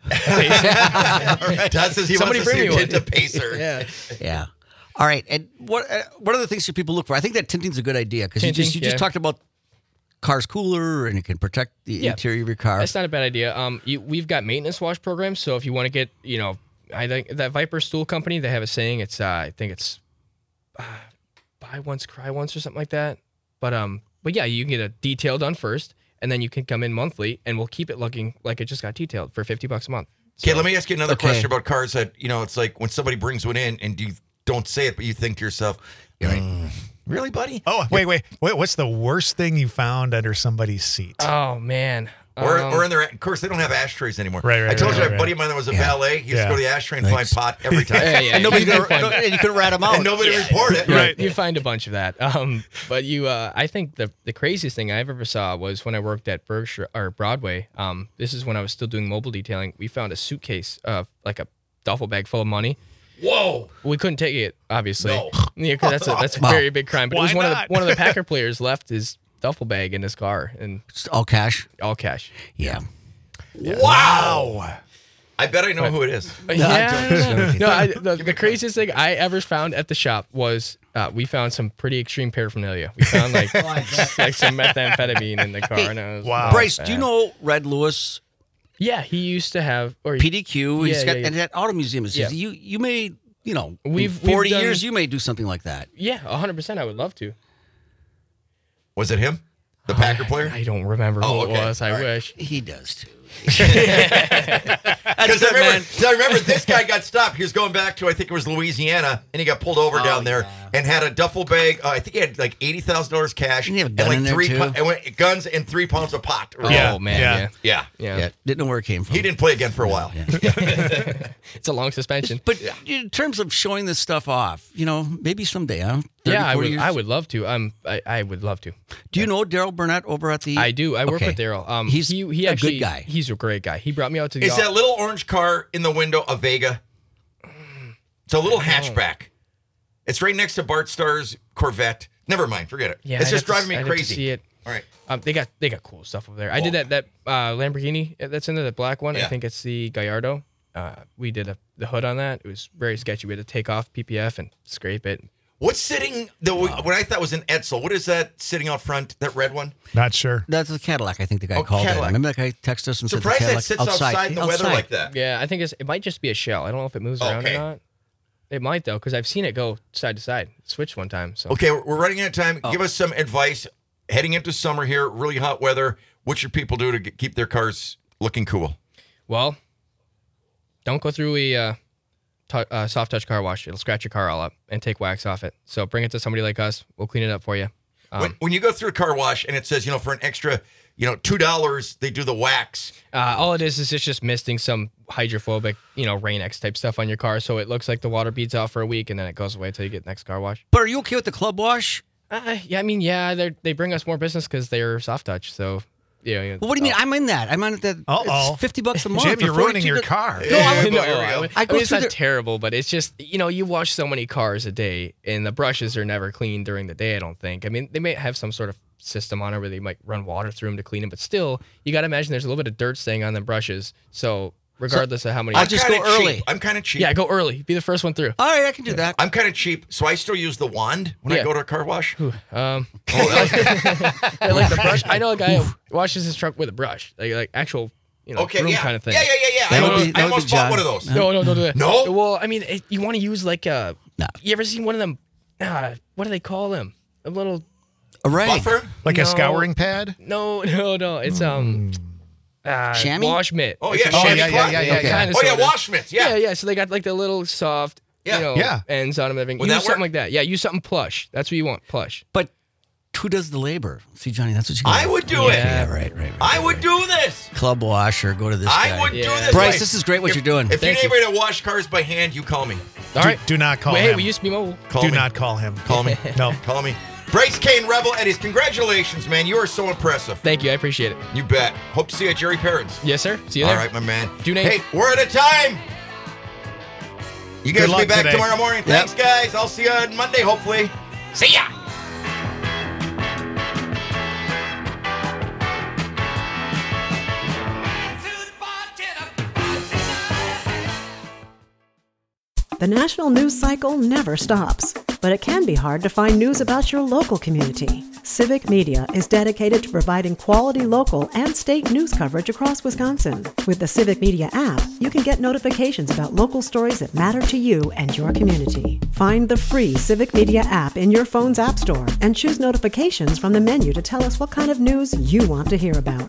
[SPEAKER 4] Todd says he
[SPEAKER 10] Somebody
[SPEAKER 4] wants to
[SPEAKER 10] bring
[SPEAKER 4] see
[SPEAKER 10] me
[SPEAKER 4] tint
[SPEAKER 10] one.
[SPEAKER 4] a pacer.
[SPEAKER 10] yeah,
[SPEAKER 6] Yeah. All right. And what uh, what are the things that people look for? I think that tinting's a good idea because you just you
[SPEAKER 10] Tinting,
[SPEAKER 6] just
[SPEAKER 10] yeah.
[SPEAKER 6] talked about cars cooler and it can protect the
[SPEAKER 10] Yeah.
[SPEAKER 6] interior of your car.
[SPEAKER 10] that's not a bad idea. Um, you, we've got maintenance wash programs, so if you want to get, you know, I think that Viper Stool Company, they have a saying. It's uh, I think it's uh, buy once, cry once, or something like that. But um, but yeah, you can get a detail done first, and then you can come in monthly, and we'll keep it looking like it just got detailed for fifty bucks a month.
[SPEAKER 4] Okay, let me ask you another
[SPEAKER 6] Okay.
[SPEAKER 4] question about cars that, you know, it's like when somebody brings one in and you don't say it, but you think to yourself, "Mm, really, buddy?
[SPEAKER 11] Oh, wait, wait, wait. What's the worst thing you found under somebody's seat?
[SPEAKER 10] Oh man.
[SPEAKER 4] Or,
[SPEAKER 10] Um,
[SPEAKER 4] or in their, of course, they don't have ashtrays anymore.
[SPEAKER 11] Right, right,
[SPEAKER 4] I told
[SPEAKER 11] right,
[SPEAKER 4] you,
[SPEAKER 11] right,
[SPEAKER 4] a buddy
[SPEAKER 11] right.
[SPEAKER 4] of mine that was a
[SPEAKER 6] Yeah.
[SPEAKER 4] valet, he used
[SPEAKER 11] Yeah.
[SPEAKER 4] to go to the ashtray and
[SPEAKER 6] Thanks.
[SPEAKER 4] find pot every time.
[SPEAKER 10] Yeah, yeah,
[SPEAKER 6] And nobody
[SPEAKER 10] you
[SPEAKER 6] could,
[SPEAKER 10] find-
[SPEAKER 6] no, and you couldn't rat them out.
[SPEAKER 4] And nobody reported it.
[SPEAKER 11] Right.
[SPEAKER 10] You find a bunch of that. Um, but you, uh, I think the the craziest thing I ever saw was when I worked at Berkshire or Broadway. Um, this is when I was still doing mobile detailing. We found a suitcase of like a duffel bag full of money.
[SPEAKER 4] Whoa.
[SPEAKER 10] We couldn't take it, obviously.
[SPEAKER 4] No.
[SPEAKER 10] Yeah, 'cause that's a that's a
[SPEAKER 6] Wow.
[SPEAKER 10] very big crime. But it was
[SPEAKER 11] Why
[SPEAKER 10] one of
[SPEAKER 11] not?
[SPEAKER 10] the one of the Packer players left his duffel bag in his car and
[SPEAKER 6] It's all cash.
[SPEAKER 10] all cash.
[SPEAKER 6] Yeah.
[SPEAKER 4] Wow. I bet I know who it is.
[SPEAKER 10] Yeah. No, I, the, the craziest thing I ever found at the shop was uh, we found some pretty extreme paraphernalia. We found like like some methamphetamine in the car. and I was,
[SPEAKER 11] Wow.
[SPEAKER 6] Bryce, do you know Red Lewis,
[SPEAKER 10] Yeah, he used to have or
[SPEAKER 6] P D Q? He's
[SPEAKER 10] Yeah,
[SPEAKER 6] got
[SPEAKER 10] yeah, yeah.
[SPEAKER 6] and that auto museum. Is
[SPEAKER 10] Yeah.
[SPEAKER 6] You you may you know
[SPEAKER 10] We've-
[SPEAKER 6] we've
[SPEAKER 10] we've
[SPEAKER 6] forty
[SPEAKER 10] done-
[SPEAKER 6] years you may do something like that.
[SPEAKER 10] Yeah, one hundred percent. I would love to.
[SPEAKER 4] Was it him? The Packer player?
[SPEAKER 10] I don't remember
[SPEAKER 4] Oh,
[SPEAKER 10] who
[SPEAKER 4] okay.
[SPEAKER 10] it was. I
[SPEAKER 4] All right.
[SPEAKER 10] wish.
[SPEAKER 6] He does too.
[SPEAKER 4] Because I remember, 'cause I remember this guy got stopped. He was going back to, I think it was Louisiana, and he got pulled over down there and had a duffel bag. Uh, I think he had like eighty thousand dollars cash.
[SPEAKER 6] Didn't he have a
[SPEAKER 4] and
[SPEAKER 6] gun
[SPEAKER 4] like
[SPEAKER 6] in there,
[SPEAKER 4] three
[SPEAKER 6] too?
[SPEAKER 4] pu- and went, guns and three pounds of pot.
[SPEAKER 11] Yeah,
[SPEAKER 10] Oh man,
[SPEAKER 11] yeah.
[SPEAKER 10] yeah.
[SPEAKER 4] Yeah.
[SPEAKER 10] Yeah.
[SPEAKER 6] Yeah, didn't know where it came from.
[SPEAKER 4] He didn't play again for a while.
[SPEAKER 10] It's a long suspension.
[SPEAKER 6] But in terms of showing this stuff off, you know, maybe someday, huh? thirty,
[SPEAKER 10] Yeah, I
[SPEAKER 6] forty
[SPEAKER 10] would.
[SPEAKER 6] years?
[SPEAKER 10] I would love to. Um, I, I would love to.
[SPEAKER 6] Do you know Daryl Burnett over at the?
[SPEAKER 10] I do. I work
[SPEAKER 6] Okay.
[SPEAKER 10] with Daryl. Um,
[SPEAKER 6] He's
[SPEAKER 10] he, he
[SPEAKER 6] a
[SPEAKER 10] actually,
[SPEAKER 6] good guy.
[SPEAKER 10] He's a great guy. He brought me out to the.
[SPEAKER 4] Is
[SPEAKER 10] au-
[SPEAKER 4] that little orange car in the window a Vega? It's a little hatchback. It's right next to Bart Starr's Corvette. Never mind, forget it.
[SPEAKER 10] Yeah,
[SPEAKER 4] it's
[SPEAKER 10] I'd
[SPEAKER 4] just
[SPEAKER 10] have to-
[SPEAKER 4] driving me
[SPEAKER 10] I'd have to
[SPEAKER 4] crazy.
[SPEAKER 10] see it.
[SPEAKER 4] All right.
[SPEAKER 10] Um, they got they got cool stuff over there. I did
[SPEAKER 4] Oh.
[SPEAKER 10] that that uh, Lamborghini that's in there, the black one.
[SPEAKER 4] Yeah.
[SPEAKER 10] I think it's the Gallardo. Uh, we did a, the hood on that. It was very sketchy. We had to take off P P F and scrape it.
[SPEAKER 4] What's sitting, the what I thought was an Edsel, what is that sitting out front, that red one?
[SPEAKER 11] Not sure.
[SPEAKER 6] That's the Cadillac. I think the guy
[SPEAKER 4] Oh,
[SPEAKER 6] called it.
[SPEAKER 4] Cadillac.
[SPEAKER 6] Remember that guy texted us and
[SPEAKER 4] Surprised
[SPEAKER 6] said the
[SPEAKER 4] that
[SPEAKER 6] Cadillac
[SPEAKER 4] sits outside, in the weather
[SPEAKER 6] outside.
[SPEAKER 4] like that.
[SPEAKER 10] Yeah, I think it's, it might just be a shell. I don't know if it moves around
[SPEAKER 4] Okay.
[SPEAKER 10] or not. It might though, because I've seen it go side to side, switch one time. So
[SPEAKER 4] Okay, we're we're running out of time.
[SPEAKER 10] Oh.
[SPEAKER 4] Give us some advice heading into summer here, really hot weather. What should people do to get, keep their cars looking cool?
[SPEAKER 10] well, don't go through a uh, t- uh, soft touch car wash. It'll scratch your car all up and take wax off it. So bring it to somebody like us. We'll clean it up for you. Um,
[SPEAKER 4] when, when you go through a car wash and it says, you know, for an extra, you know, two dollars, they do the wax.
[SPEAKER 10] Uh, all it is is it's just misting some hydrophobic, you know, Rain-X type stuff on your car, so it looks like the water beads off for a week and then it goes away until you get the next car wash.
[SPEAKER 6] But are you okay with the club wash?
[SPEAKER 10] Uh, yeah, I mean, yeah, they they bring us more business because they're soft touch. So, yeah. yeah.
[SPEAKER 6] Well, what do you mean? I'm in that. I'm on that.
[SPEAKER 11] Uh-oh.
[SPEAKER 6] It's fifty bucks a month.
[SPEAKER 11] Jim,
[SPEAKER 6] or
[SPEAKER 11] you're ruining
[SPEAKER 6] forty-two
[SPEAKER 11] your
[SPEAKER 6] dollars.
[SPEAKER 11] car.
[SPEAKER 10] No, I
[SPEAKER 4] Yeah,
[SPEAKER 10] would, no,
[SPEAKER 4] here we
[SPEAKER 10] I,
[SPEAKER 4] go.
[SPEAKER 10] would-
[SPEAKER 6] I
[SPEAKER 10] I
[SPEAKER 6] go
[SPEAKER 10] mean, it's
[SPEAKER 6] through
[SPEAKER 10] not
[SPEAKER 6] the-
[SPEAKER 10] terrible, but it's just, you know, you wash so many cars a day, and the brushes are never clean during the day, I don't think. I mean, they may have some sort of system on it where they might run water through them to clean them, but still, you got to imagine there's a little bit of dirt staying on the brushes. So, regardless of how many.
[SPEAKER 6] I'll
[SPEAKER 4] I'm
[SPEAKER 6] just
[SPEAKER 4] kinda
[SPEAKER 6] go early.
[SPEAKER 4] cheap. I'm kind of cheap.
[SPEAKER 10] Yeah, go early. Be the first one through.
[SPEAKER 6] All right, I can do that.
[SPEAKER 4] I'm kind of cheap, so I still use the wand when I
[SPEAKER 10] Yeah.
[SPEAKER 4] go to a car wash.
[SPEAKER 10] Um, yeah, like the brush. I know a guy who washes his truck with a brush, like like actual, you know,
[SPEAKER 4] Okay,
[SPEAKER 10] broom
[SPEAKER 4] yeah.
[SPEAKER 10] kind of thing.
[SPEAKER 4] Yeah, yeah, yeah, yeah.
[SPEAKER 6] That
[SPEAKER 4] I
[SPEAKER 6] would
[SPEAKER 4] almost,
[SPEAKER 6] be- that
[SPEAKER 4] I
[SPEAKER 6] would be
[SPEAKER 4] almost bought
[SPEAKER 6] John.
[SPEAKER 4] one of those.
[SPEAKER 10] No, no, don't do that.
[SPEAKER 4] No?
[SPEAKER 10] Well, I mean, it, you want to use like a.
[SPEAKER 6] No.
[SPEAKER 10] You ever seen one of them? Uh, what do they call them? A little.
[SPEAKER 6] A rag.
[SPEAKER 4] Buffer?
[SPEAKER 11] Like
[SPEAKER 10] No.
[SPEAKER 11] a scouring pad?
[SPEAKER 10] No, no, no. It's um. Uh,
[SPEAKER 6] Chamois?
[SPEAKER 10] wash mitt.
[SPEAKER 4] Oh,
[SPEAKER 10] It's
[SPEAKER 4] yeah,
[SPEAKER 10] a-
[SPEAKER 4] chamois
[SPEAKER 11] yeah, yeah,
[SPEAKER 4] cloth.
[SPEAKER 11] yeah, yeah,
[SPEAKER 10] Okay.
[SPEAKER 11] yeah.
[SPEAKER 10] Kinda,
[SPEAKER 4] Oh, yeah,
[SPEAKER 10] sorta.
[SPEAKER 4] wash mitts. Yeah.
[SPEAKER 10] Yeah, yeah. So they got like the little soft,
[SPEAKER 4] Yeah.
[SPEAKER 10] you know,
[SPEAKER 11] Yeah.
[SPEAKER 10] ends on them. and everything.
[SPEAKER 4] Would
[SPEAKER 10] Use
[SPEAKER 4] that
[SPEAKER 10] something
[SPEAKER 4] work?
[SPEAKER 10] like that. Yeah, use something plush. That's what you want, plush.
[SPEAKER 6] But who does the labor? See, Johnny, that's what you.
[SPEAKER 4] I
[SPEAKER 6] gotta-
[SPEAKER 4] would do
[SPEAKER 10] Yeah.
[SPEAKER 4] it.
[SPEAKER 6] Yeah, right, right, right.
[SPEAKER 4] I would do this.
[SPEAKER 6] Club wash or go to this
[SPEAKER 4] I
[SPEAKER 6] guy.
[SPEAKER 4] would do
[SPEAKER 10] Yeah.
[SPEAKER 4] this.
[SPEAKER 6] Bryce,
[SPEAKER 4] Hey,
[SPEAKER 6] this is great what
[SPEAKER 4] if-
[SPEAKER 6] you're doing.
[SPEAKER 4] If you
[SPEAKER 10] Thank
[SPEAKER 4] need
[SPEAKER 10] you.
[SPEAKER 4] anybody to wash cars by hand, you call me.
[SPEAKER 10] All
[SPEAKER 11] do,
[SPEAKER 10] right.
[SPEAKER 11] do not call
[SPEAKER 10] Wait, hey,
[SPEAKER 11] him.
[SPEAKER 10] we used to be mobile.
[SPEAKER 4] Call
[SPEAKER 11] do
[SPEAKER 4] me.
[SPEAKER 11] not call him.
[SPEAKER 4] Call me.
[SPEAKER 11] No.
[SPEAKER 4] Call me. Bryce Kane, Rebel Eddies, congratulations, man. You are so impressive.
[SPEAKER 10] Thank you. I appreciate it.
[SPEAKER 4] You bet. Hope to see you at Jerry Perrin's.
[SPEAKER 10] Yes, sir. See you
[SPEAKER 4] All
[SPEAKER 10] there.
[SPEAKER 4] right, my man.
[SPEAKER 10] June eighth.
[SPEAKER 4] Hey, we're out of time. You guys
[SPEAKER 11] Good
[SPEAKER 4] will be
[SPEAKER 11] luck
[SPEAKER 4] back
[SPEAKER 11] today.
[SPEAKER 4] tomorrow morning. Thanks, guys. I'll see you on Monday, hopefully. See ya.
[SPEAKER 1] The national news cycle never stops, but it can be hard to find news about your local community. Civic Media is dedicated to providing quality local and state news coverage across Wisconsin. With the Civic Media app, you can get notifications about local stories that matter to you and your community. Find the free Civic Media app in your phone's app store and choose notifications from the menu to tell us what kind of news you want to hear about.